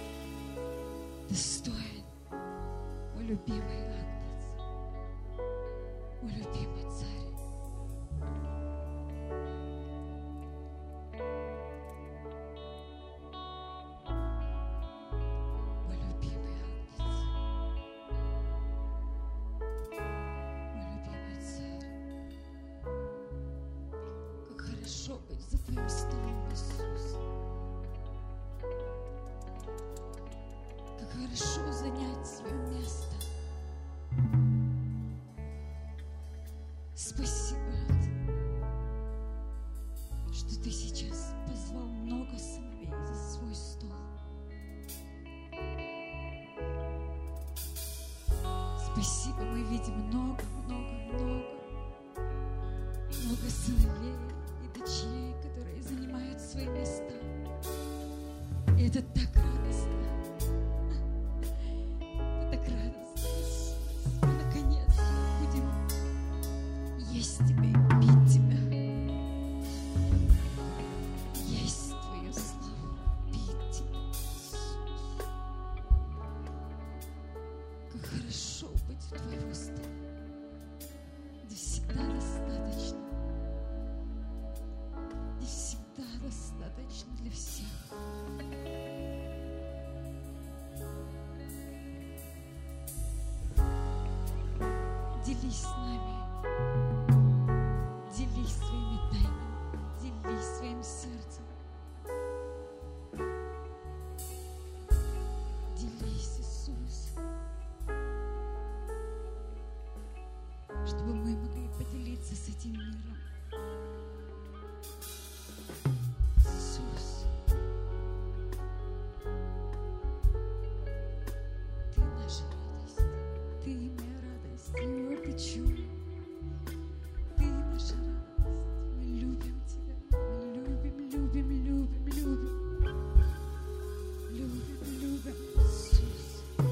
Достоин, мой любимый агнец. Мой любимый царь. хорошо быть за Твоим столом, Иисус. Как хорошо занять свое место. Спасибо, что Ты сейчас позвал много сыновей за свой стол. Спасибо, мы видим много сыновей и дочерей, которые занимают свои места. И это так радостно. Это так радостно, Иисус. Мы наконец-то будем есть Тебя и пить Тебя. Есть Твою славу, пить Тебя, Иисус. Как хорошо быть у Твоего стола, где всегда достаточно. И всегда достаточно для всех. Делись с нами. Делись своими тайнами. Делись своим сердцем. Делись, Иисус. Чтобы мы могли поделиться с этим миром. Иисус, Ты наша радость, Ты моя радость, Lord, Ты чудо, Ты наша радость, мы любим Тебя, мы любим, Иисус,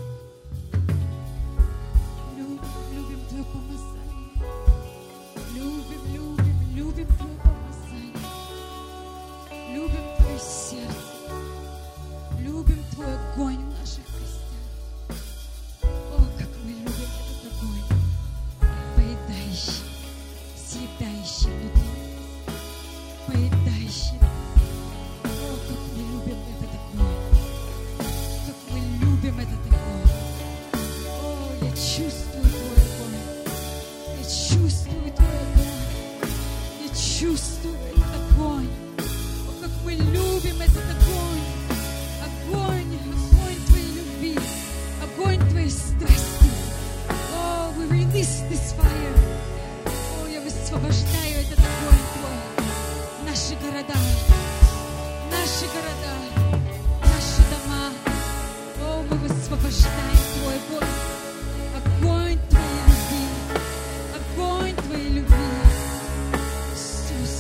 любим Твое помазание, любим Твое помазание. Любим Твое сердце, любим Твой огонь в наших костях. О, как мы любим этот огонь, поедающий, съедающий внутри, поедающий. О, как мы любим этот огонь, как мы любим этот огонь. О, я чувствую Твой огонь, я чувствую Твой огонь, я чувствую этот огонь. Мы любим этот огонь, огонь Твоей любви, огонь Твоей страсти. Oh, we release this fire. Oh, я высвобождаю этот огонь Твой. Наши города, наши дома. Oh, мы высвобождаем Твой огонь, огонь Твоей любви, огонь Твоей любви. Иисус.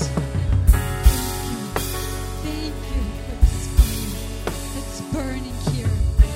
Thank you for this fire that's burning here.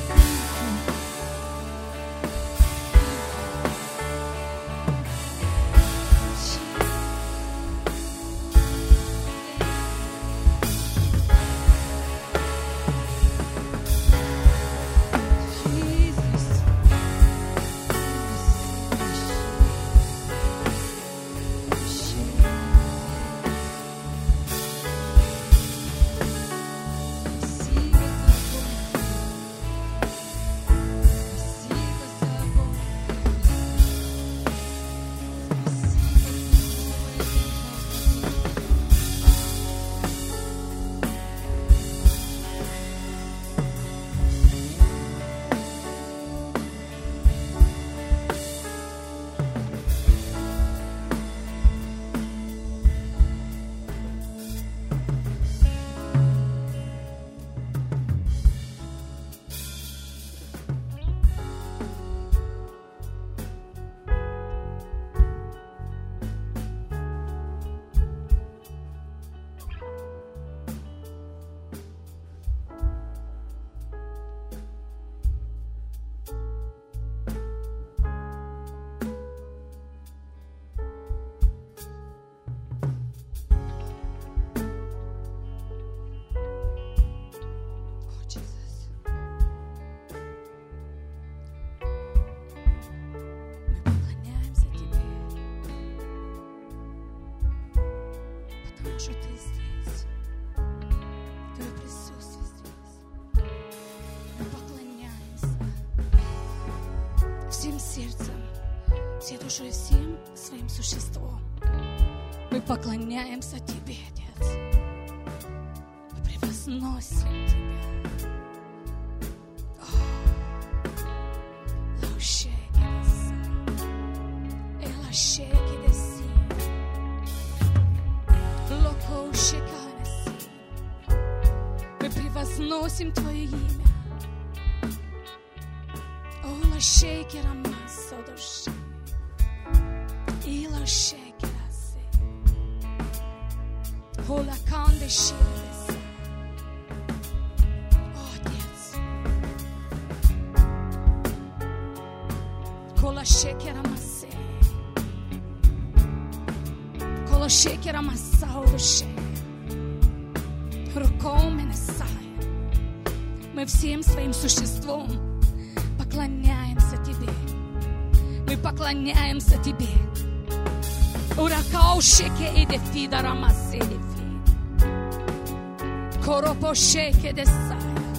что Ты здесь. Твое присутствие здесь. Мы поклоняемся всем сердцем, всей душой, всем своим существом. Мы поклоняемся Тебе, Дед. Отец. Мы превозносим Тебя. Мы превозносим Твое имя. Ола шейкера масса души. Ила шейкера се. Ола канде ширесе. Отец. Кола шейкера массе. Кола шейкера масса души. Мы всем своим существом поклоняемся Тебе. Мы поклоняемся Тебе. Уракау шеке и дефи дарамасе дефи. Коропо шеке десая.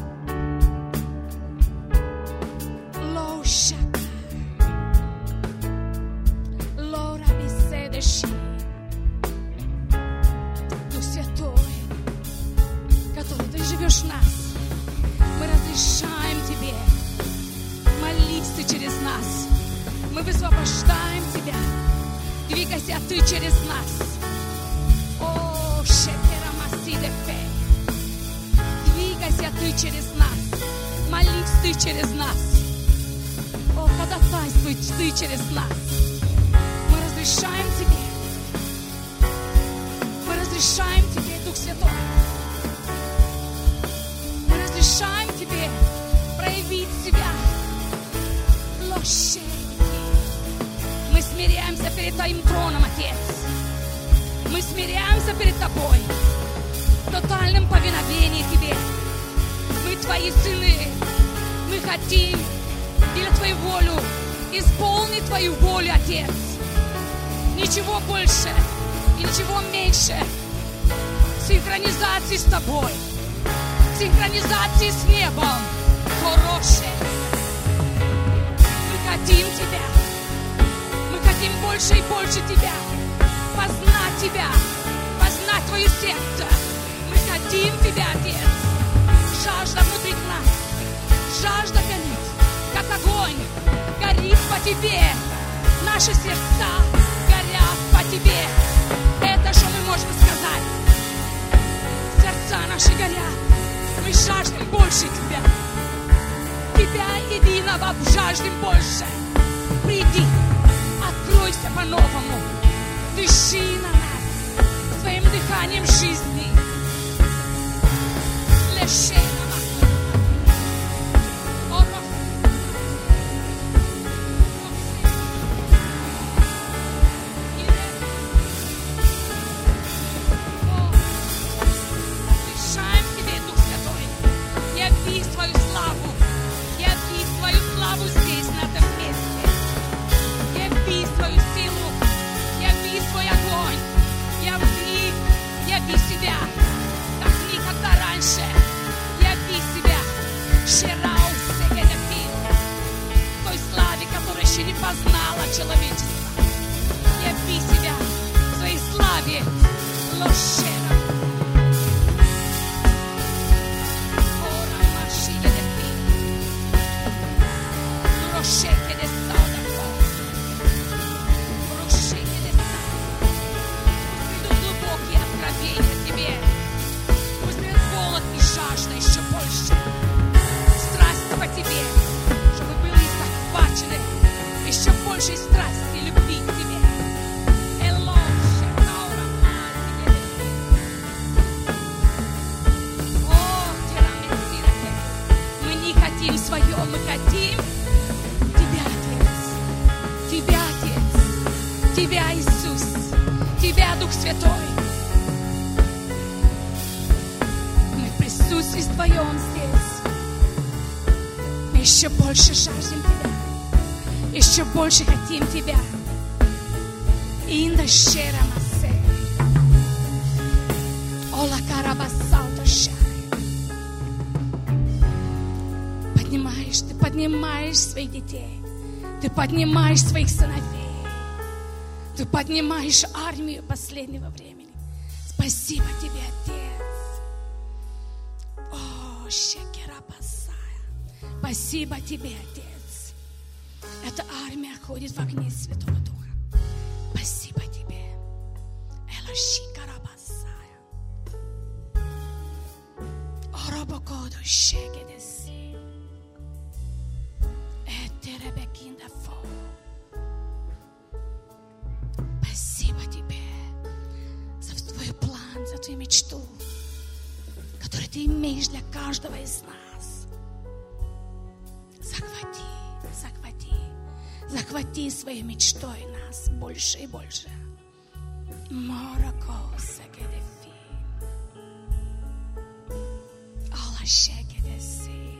Ло шака. Лора бисе деши. Дух Святой, который Ты живешь в нас. Мы разрешаем Тебе молиться через нас. Мы высвобождаем Тебя. Двигайся Ты через нас. О, шекера масиде фей. Двигайся Ты через нас. Молись Ты через нас. О, ходатайствуй Ты через нас. Мы разрешаем Тебе. Мы разрешаем Тебе, Дух Святой. Разрешаем Тебе проявить себя. Лошейки. Мы смиряемся перед Твоим троном, Отец. Мы смиряемся перед Тобой. В тотальном повиновении Тебе. Мы Твои сыны. Мы хотим для Твою волю исполнить Твою волю, Отец. Ничего больше и ничего меньше. Синхронизации с Тобой. Синхронизации с небом. Хорошее. Мы хотим Тебя. Мы хотим больше и больше Тебя. Познать Тебя. Познать Твое сердце. Мы хотим Тебя, Отец. Жажда внутри нас. Жажда горит, как огонь. Горит по Тебе. Наши сердца горят по Тебе. Это что мы можем сказать. Сердца наши горят. Мы жаждем больше Тебя. Тебя единого жаждем больше. Приди, откройся по-новому. Дыши на нас своим дыханием жизни. Лешей на нас. Здесь, на этом месте. Яви свою силу, яви свой огонь, яви себя, как никогда раньше. Яви себя, Шерау Сегедефи, той славе, которая еще не познала человечество. Яви себя в своей славе, Лошера. Еще больше страсть по Тебе, чтобы были захвачены еще большей страсти и любви к Тебе. Мы не хотим свое, мы хотим Тебя, Отец. Тебя, Отец. Тебя, Иисус. Тебя, Дух Святой. Присутствие Твоем здесь. Мы еще больше жаждем Тебя. Еще больше хотим Тебя. Инда шера масе. Ола карабасалта шай. Поднимаешь, Ты поднимаешь своих детей. Ты поднимаешь своих сыновей. Ты поднимаешь армию последнего времени. Спасибо Тебе, Отец. О, Шекерабасая. Спасибо Тебе, Отец. Эта армия ходит в огне Святого Духа. Спасибо Тебе. Эла Шикарабасая. Оробокоду Шекедеси. Этеребекиндафо. Спасибо Тебе за Твой план, за Твою мечту, которую Ты имеешь для каждого из нас. Захвати своей мечтой нас больше и больше. Морако сагедефи. Алашекедеси.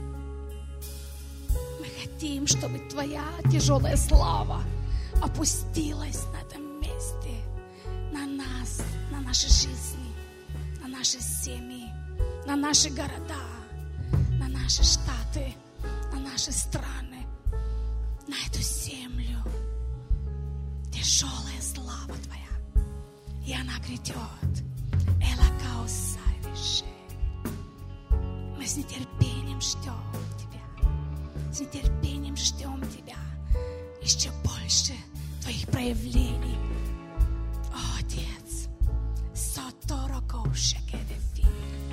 Мы хотим, чтобы Твоя тяжелая слава опустилась на этом месте, на нас, на наши жизни, на наши семьи, на наши города, на наши штаты, на наши страны, на эту землю. Тяжелая слава Твоя, и она грядет. Элакаусавише. Мы с нетерпением ждем Тебя, с нетерпением ждем Тебя. Еще больше Твоих проявлений. О, Отец, Соторокошекедефи.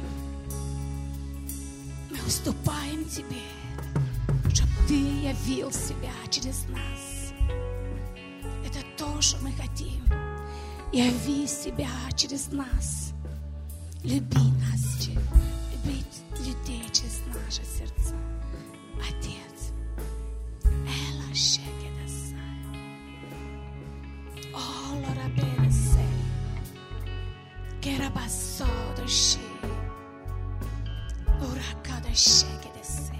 Мы уступаем Тебе, чтобы Ты явил себя через нас. Это то, что мы хотим. Яви себя через нас. Люби нас, люби людей через наши сердца. Отец, Эла Шекедесай. О, Лорабедесай. Керабасодоши. Уракадошекедесай.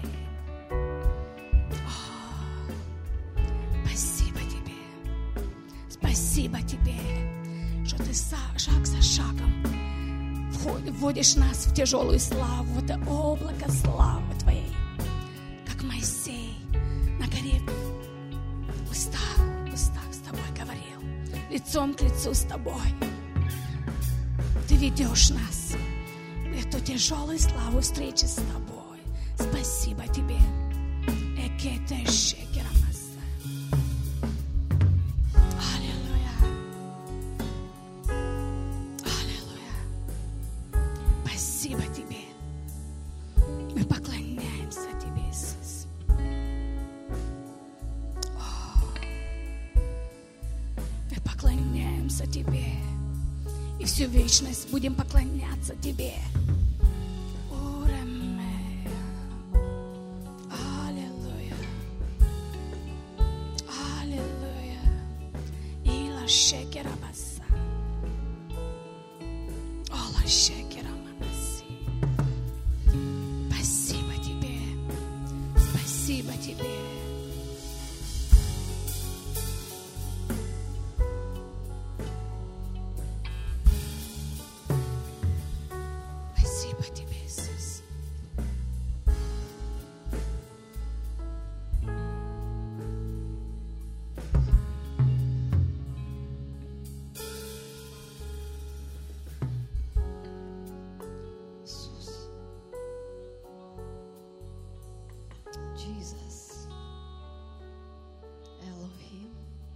Спасибо Тебе, что Ты шаг за шагом вводишь нас в тяжелую славу, в это облако славы Твоей, как Моисей на горе устах с Тобой говорил, лицом к лицу с Тобой. Ты ведешь нас в эту тяжелую славу встречи с Тобой. Спасибо Тебе. Спасибо Тебе. Мы поклоняемся Тебе, Иисус. Мы поклоняемся Тебе. И всю вечность будем поклоняться Тебе. Аллилуйя. Аллилуйя. Ила шекерабаса. Ола шекерабаса. Спасибо Тебе. Спасибо Тебе. Спасибо Тебе, Иисус. Jesus, Elohim,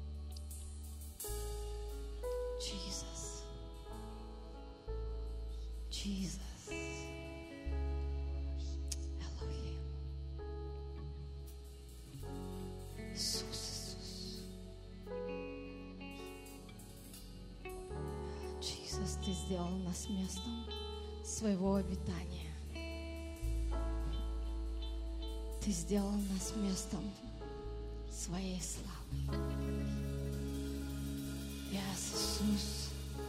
Jesus, Jesus, Elohim, Иисус, Jesus, Ты сделал нас местом своего обитания. Ты сделал нас местом своей славы. Иисус,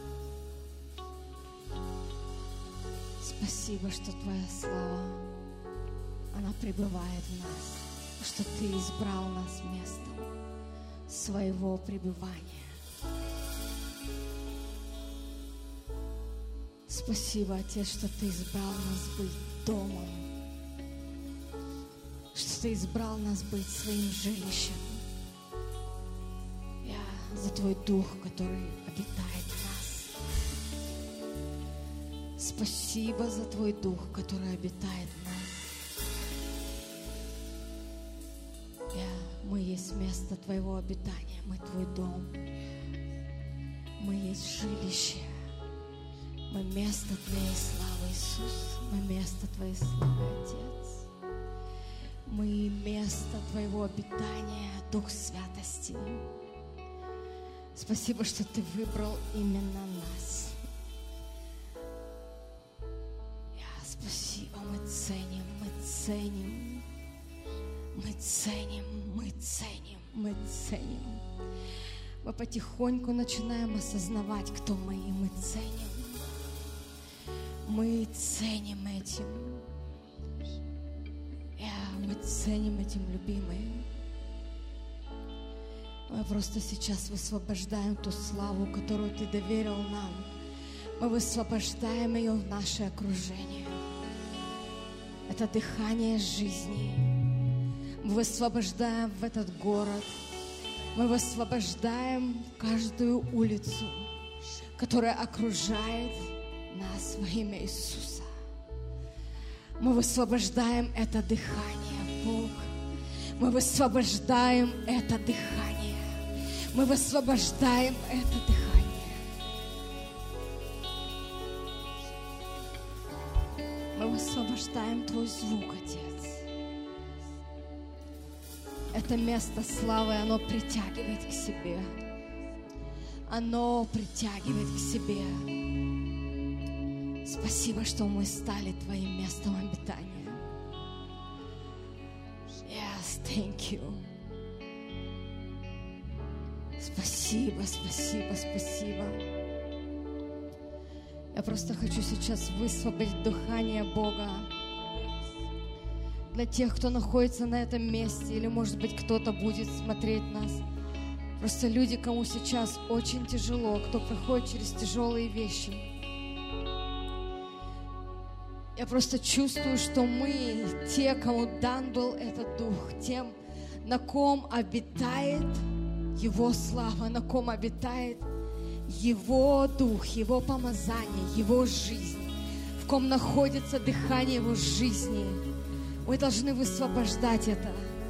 спасибо, что Твоя слава, она пребывает в нас, что Ты избрал нас местом своего пребывания. Спасибо, Отец, что Ты избрал нас быть домом, что Ты избрал нас быть своим жилищем. Я за Твой Дух, который обитает в нас. Спасибо за Твой Дух, который обитает в нас. Мы есть место Твоего обитания, мы Твой дом. Мы есть жилище. Мы место Твоей славы, Иисус. Мы место Твоей славы, Отец. Мы место Твоего обитания, Дух святости. Спасибо, что Ты выбрал именно нас. Спасибо, мы ценим, мы ценим. Мы ценим, мы ценим, мы ценим. Мы потихоньку начинаем осознавать, кто мы, и мы ценим. Мы ценим этим. Мы ценим этим, любимые. Мы просто сейчас высвобождаем ту славу, которую Ты доверил нам. Мы высвобождаем ее в наше окружение. Это дыхание жизни. Мы высвобождаем в этот город. Мы высвобождаем каждую улицу, которая окружает нас во имя Иисуса. Мы высвобождаем это дыхание, Бог. Мы высвобождаем это дыхание. Мы высвобождаем это дыхание. Мы высвобождаем Твой звук, Отец. Это место славы, оно притягивает к себе. Оно притягивает к себе. Спасибо, что мы стали Твоим местом обитания. Yes, thank you. Спасибо, спасибо, спасибо. Я просто хочу сейчас высвободить дыхание Бога для тех, кто находится на этом месте, или, может быть, кто-то будет смотреть нас. Просто люди, кому сейчас очень тяжело, кто проходит через тяжелые вещи. Я просто чувствую, что мы, те, кому дан был этот Дух, тем, на ком обитает Его слава, на ком обитает Его Дух, Его помазание, Его жизнь, в ком находится дыхание Его жизни. Мы должны высвобождать это.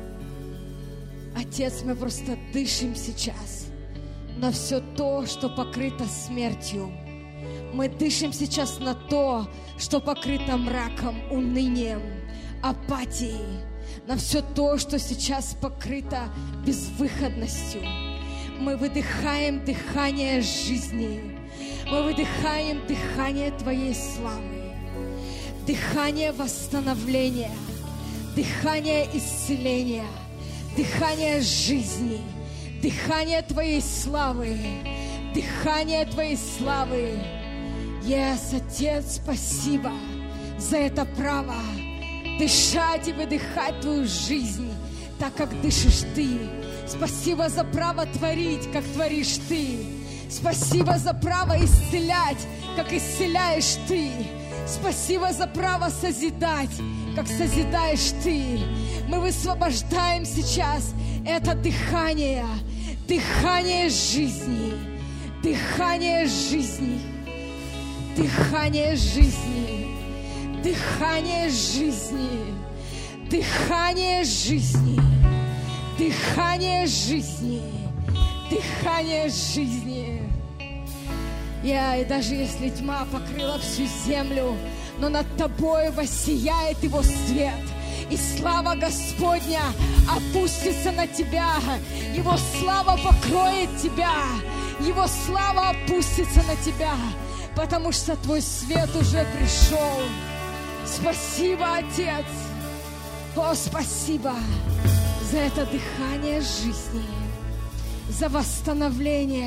Отец, мы просто дышим сейчас на все то, что покрыто смертью. Мы дышим сейчас на то, что покрыто мраком, унынием, апатией, на все то, что сейчас покрыто безвыходностью. Мы выдыхаем дыхание жизни. Мы выдыхаем дыхание Твоей славы, дыхание восстановления, дыхание исцеления, дыхание жизни, дыхание Твоей славы, дыхание Твоей славы. Yes, Отец, спасибо за это право дышать и выдыхать Твою жизнь так, как дышишь Ты. Спасибо за право творить, как творишь Ты. Спасибо за право исцелять, как исцеляешь Ты. Спасибо за право созидать, как созидаешь Ты. Мы высвобождаем сейчас это дыхание, дыхание жизни, дыхание жизни, дыхание жизни, дыхание жизни, дыхание жизни, дыхание жизни, дыхание жизни. И даже если тьма покрыла всю землю, но над тобой воссияет Его свет, и слава Господня опустится на тебя. Его слава покроет тебя, Его слава опустится на тебя, потому что Твой свет уже пришел. Спасибо, Отец. О, спасибо за это дыхание жизни, за восстановление,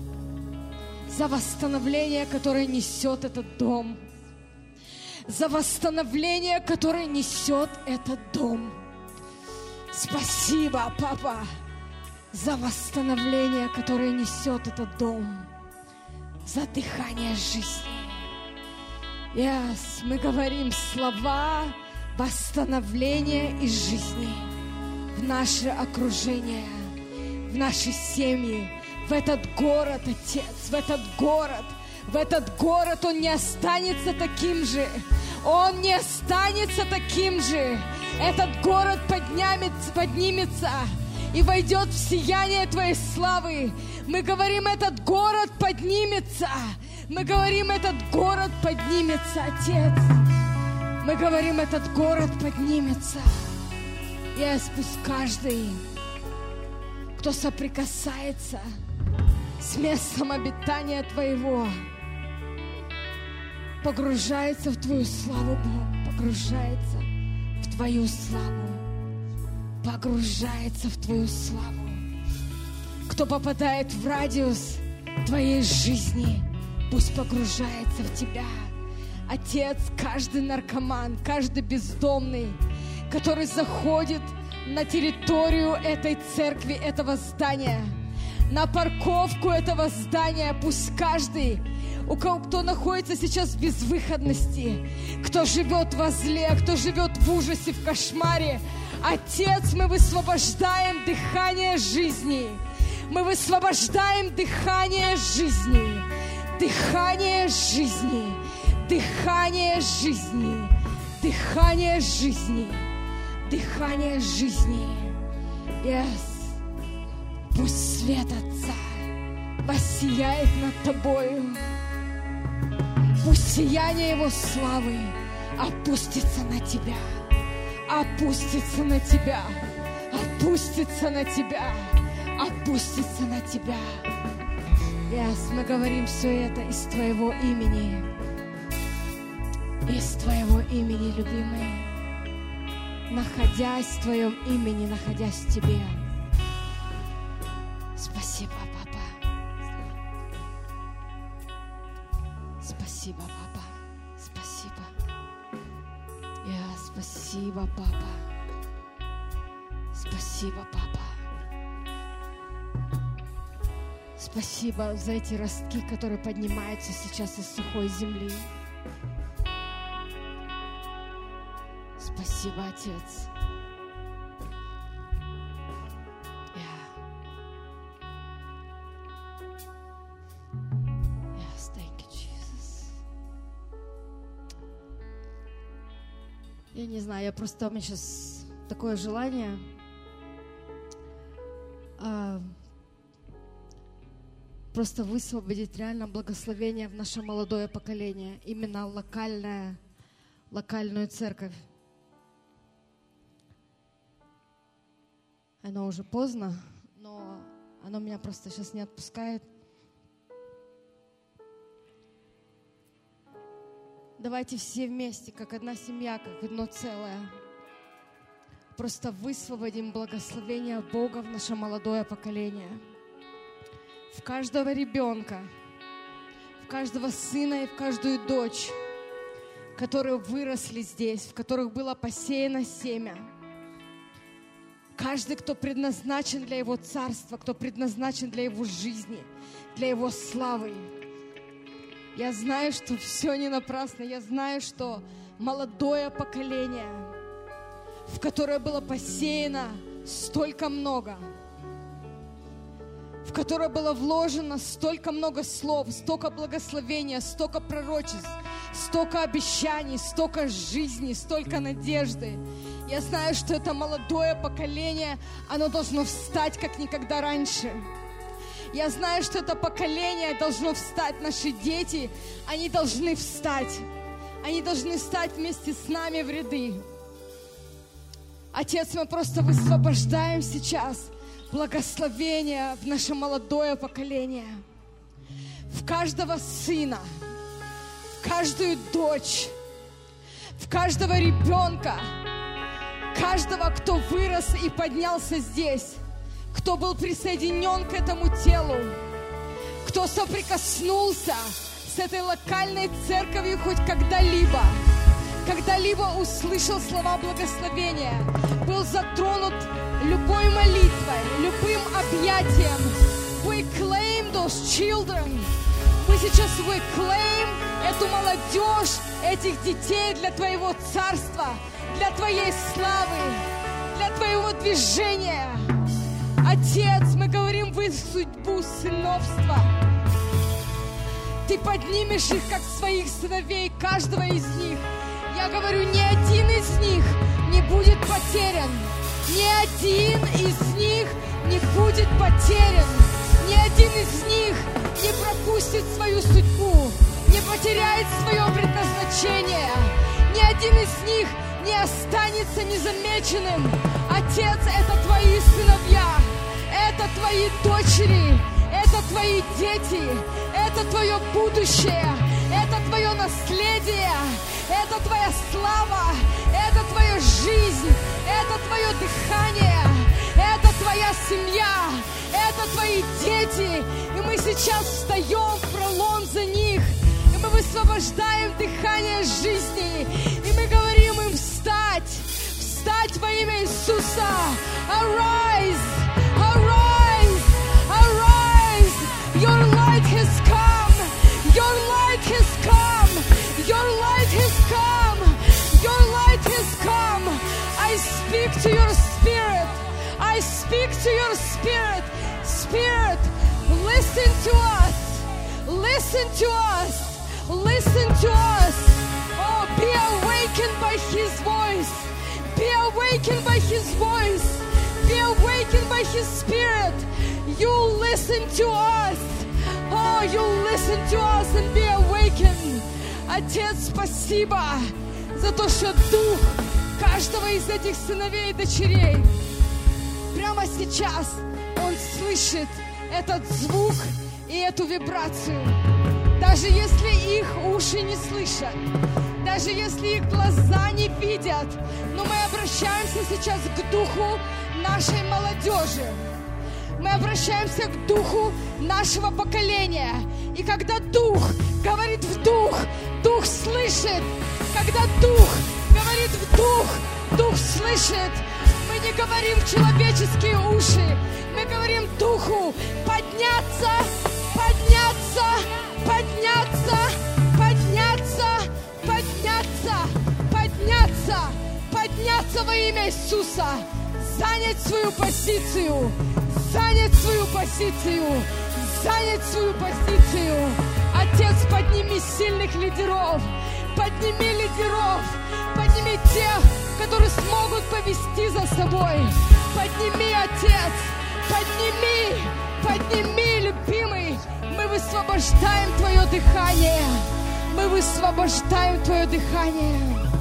которое несет этот дом, за восстановление, которое несет этот дом. Спасибо, Папа, за восстановление, которое несет этот дом, за дыхание жизни. Yes, мы говорим слова восстановления и жизни в наше окружение, в наши семьи, в этот город, Отец, в этот город, в этот город, он не останется таким же. Он не останется таким же. Этот город поднимется и войдет в сияние Твоей славы. Мы говорим, этот город поднимется. Мы говорим, этот город поднимется, Отец. Мы говорим, этот город поднимется. Пусть каждый, кто соприкасается с местом обитания Твоего, погружается в Твою славу, Бог, погружается в Твою славу, погружается в Твою славу. Кто попадает в радиус Твоей жизни, пусть погружается в Тебя. Отец, каждый наркоман, каждый бездомный, который заходит на территорию этой церкви, этого здания, на парковку этого здания, пусть каждый, кто находится сейчас в безвыходности, кто живет во зле, кто живет в ужасе, в кошмаре, Отец, мы высвобождаем дыхание жизни. Мы высвобождаем дыхание жизни. Дыхание жизни. Дыхание жизни. Дыхание жизни. Дыхание жизни. Yes. Пусть свет Отца воссияет над Тобою. Пусть сияние Его славы опустится на Тебя. Опустится на Тебя. Опустится на Тебя. Опустится на Тебя. Yes, мы говорим все это из Твоего имени. Из Твоего имени, любимый. Находясь в Твоем имени, находясь в Тебе. Спасибо, Папа. Спасибо, Папа. Спасибо. Спасибо, Папа. Спасибо, Папа. Спасибо за эти ростки, которые поднимаются сейчас из сухой земли. Спасибо, Отец. Yes, thank you, Jesus. Я не знаю, у меня сейчас такое желание просто высвободить реально благословение в наше молодое поколение, именно локальную церковь. Оно уже поздно, но оно меня просто сейчас не отпускает. Давайте все вместе, как одна семья, как одно целое, просто высвободим благословение Бога в наше молодое поколение. В каждого ребенка, в каждого сына и в каждую дочь, которые выросли здесь, в которых было посеяно семя. Каждый, кто предназначен для Его царства, кто предназначен для Его жизни, для Его славы. Я знаю, что все не напрасно. Я знаю, что молодое поколение, в которое было посеяно столько много, в которое было вложено столько много слов, столько благословения, столько пророчеств, столько обещаний, столько жизни, столько надежды. Я знаю, что это молодое поколение, оно должно встать, как никогда раньше. Я знаю, что это поколение должно встать. Наши дети, они должны встать. Они должны встать вместе с нами в ряды. Отец, мы просто высвобождаем сейчас благословение в наше молодое поколение. В каждого сына, в каждую дочь, в каждого ребенка, каждого, кто вырос и поднялся здесь, кто был присоединен к этому телу, кто соприкоснулся с этой локальной церковью хоть когда-либо услышал слова благословения, был затронут любой молитвой, любым объятием. We claim those children. Мы сейчас claim эту молодежь, этих детей для Твоего царства, для Твоей славы, для Твоего движения. Отец, мы говорим в их судьбу сыновства. Ты поднимешь их, как своих сыновей, каждого из них. Я говорю, ни один из них не будет потерян. Ни один из них не будет потерян. Ни один из них не пропустит свою судьбу, не потеряет свое предназначение. Ни один из них не останется незамеченным. Отец, это твои сыновья, это твои дочери, это твои дети, это твое будущее, это твое наследие, это твоя слава, это твоя жизнь, это твое дыхание, это твоя семья, это твои дети. И мы сейчас встаем в пролом за них, и мы высвобождаем дыхание жизни, и мы говорим им встать, встать во имя Иисуса. Arise, arise, arise. Your light has come. Your light has come. Your light has come. Your light has come. I speak to your spirit. I speak to your spirit. Spirit, listen to us. Listen to us. Listen to us. Oh, be awakened by His voice. Be awakened by His voice. Be awakened by His Spirit. You listen to us. Oh, you listen to us and be awakened. Отец, спасибо за то, что дух каждого из этих сыновей и дочерей прямо сейчас он слышит этот звук и эту вибрацию. Даже если их уши не слышат, даже если их глаза не видят, но мы обращаемся сейчас к духу нашей молодежи. Мы обращаемся к духу нашего поколения. И когда дух говорит в дух, дух слышит. Когда дух говорит в дух, дух слышит. Мы не говорим в человеческие уши. Мы говорим духу подняться, подняться, подняться, подняться, подняться, подняться, подняться во имя Иисуса. Занять свою позицию, занять свою позицию, занять свою позицию. Отец, подними сильных лидеров, подними лидеров, подними тех, которые смогут повести за собой. Подними, Отец, подними, подними, любимый. Мы высвобождаем Твое дыхание, мы высвобождаем Твое дыхание.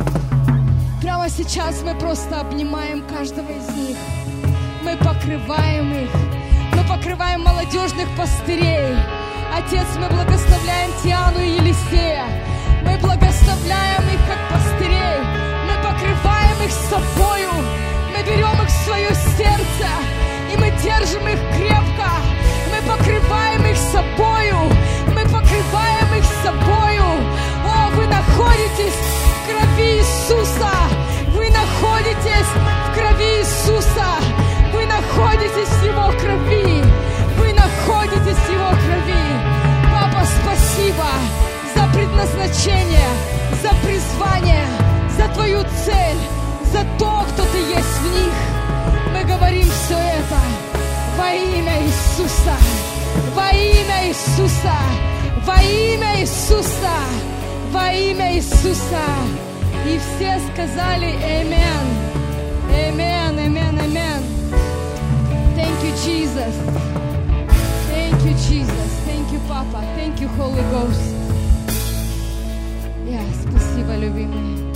Прямо сейчас мы просто обнимаем каждого из них. Мы покрываем их. Мы покрываем молодежных пастырей. Отец, мы благословляем Тиану и Елисея. Мы благословляем их как пастырей. Мы покрываем их собою. Мы берем их в свое сердце. И мы держим их крепко. Мы покрываем их собою. Мы покрываем их собою. О, вы находитесь в крови Иисуса. Вы находитесь в крови Иисуса. Вы находитесь в Его крови. Вы находитесь в Его крови. Папа, спасибо за предназначение, за призвание, за Твою цель, за то, кто Ты есть в них. Мы говорим все это во имя Иисуса. Во имя Иисуса. Во имя Иисуса. Во имя Иисуса. И все сказали Amen. Amen, Amen, Amen. Thank you, Jesus. Thank you, Jesus. Thank you, Papa. Thank you, Holy Ghost. Спасибо, любимый.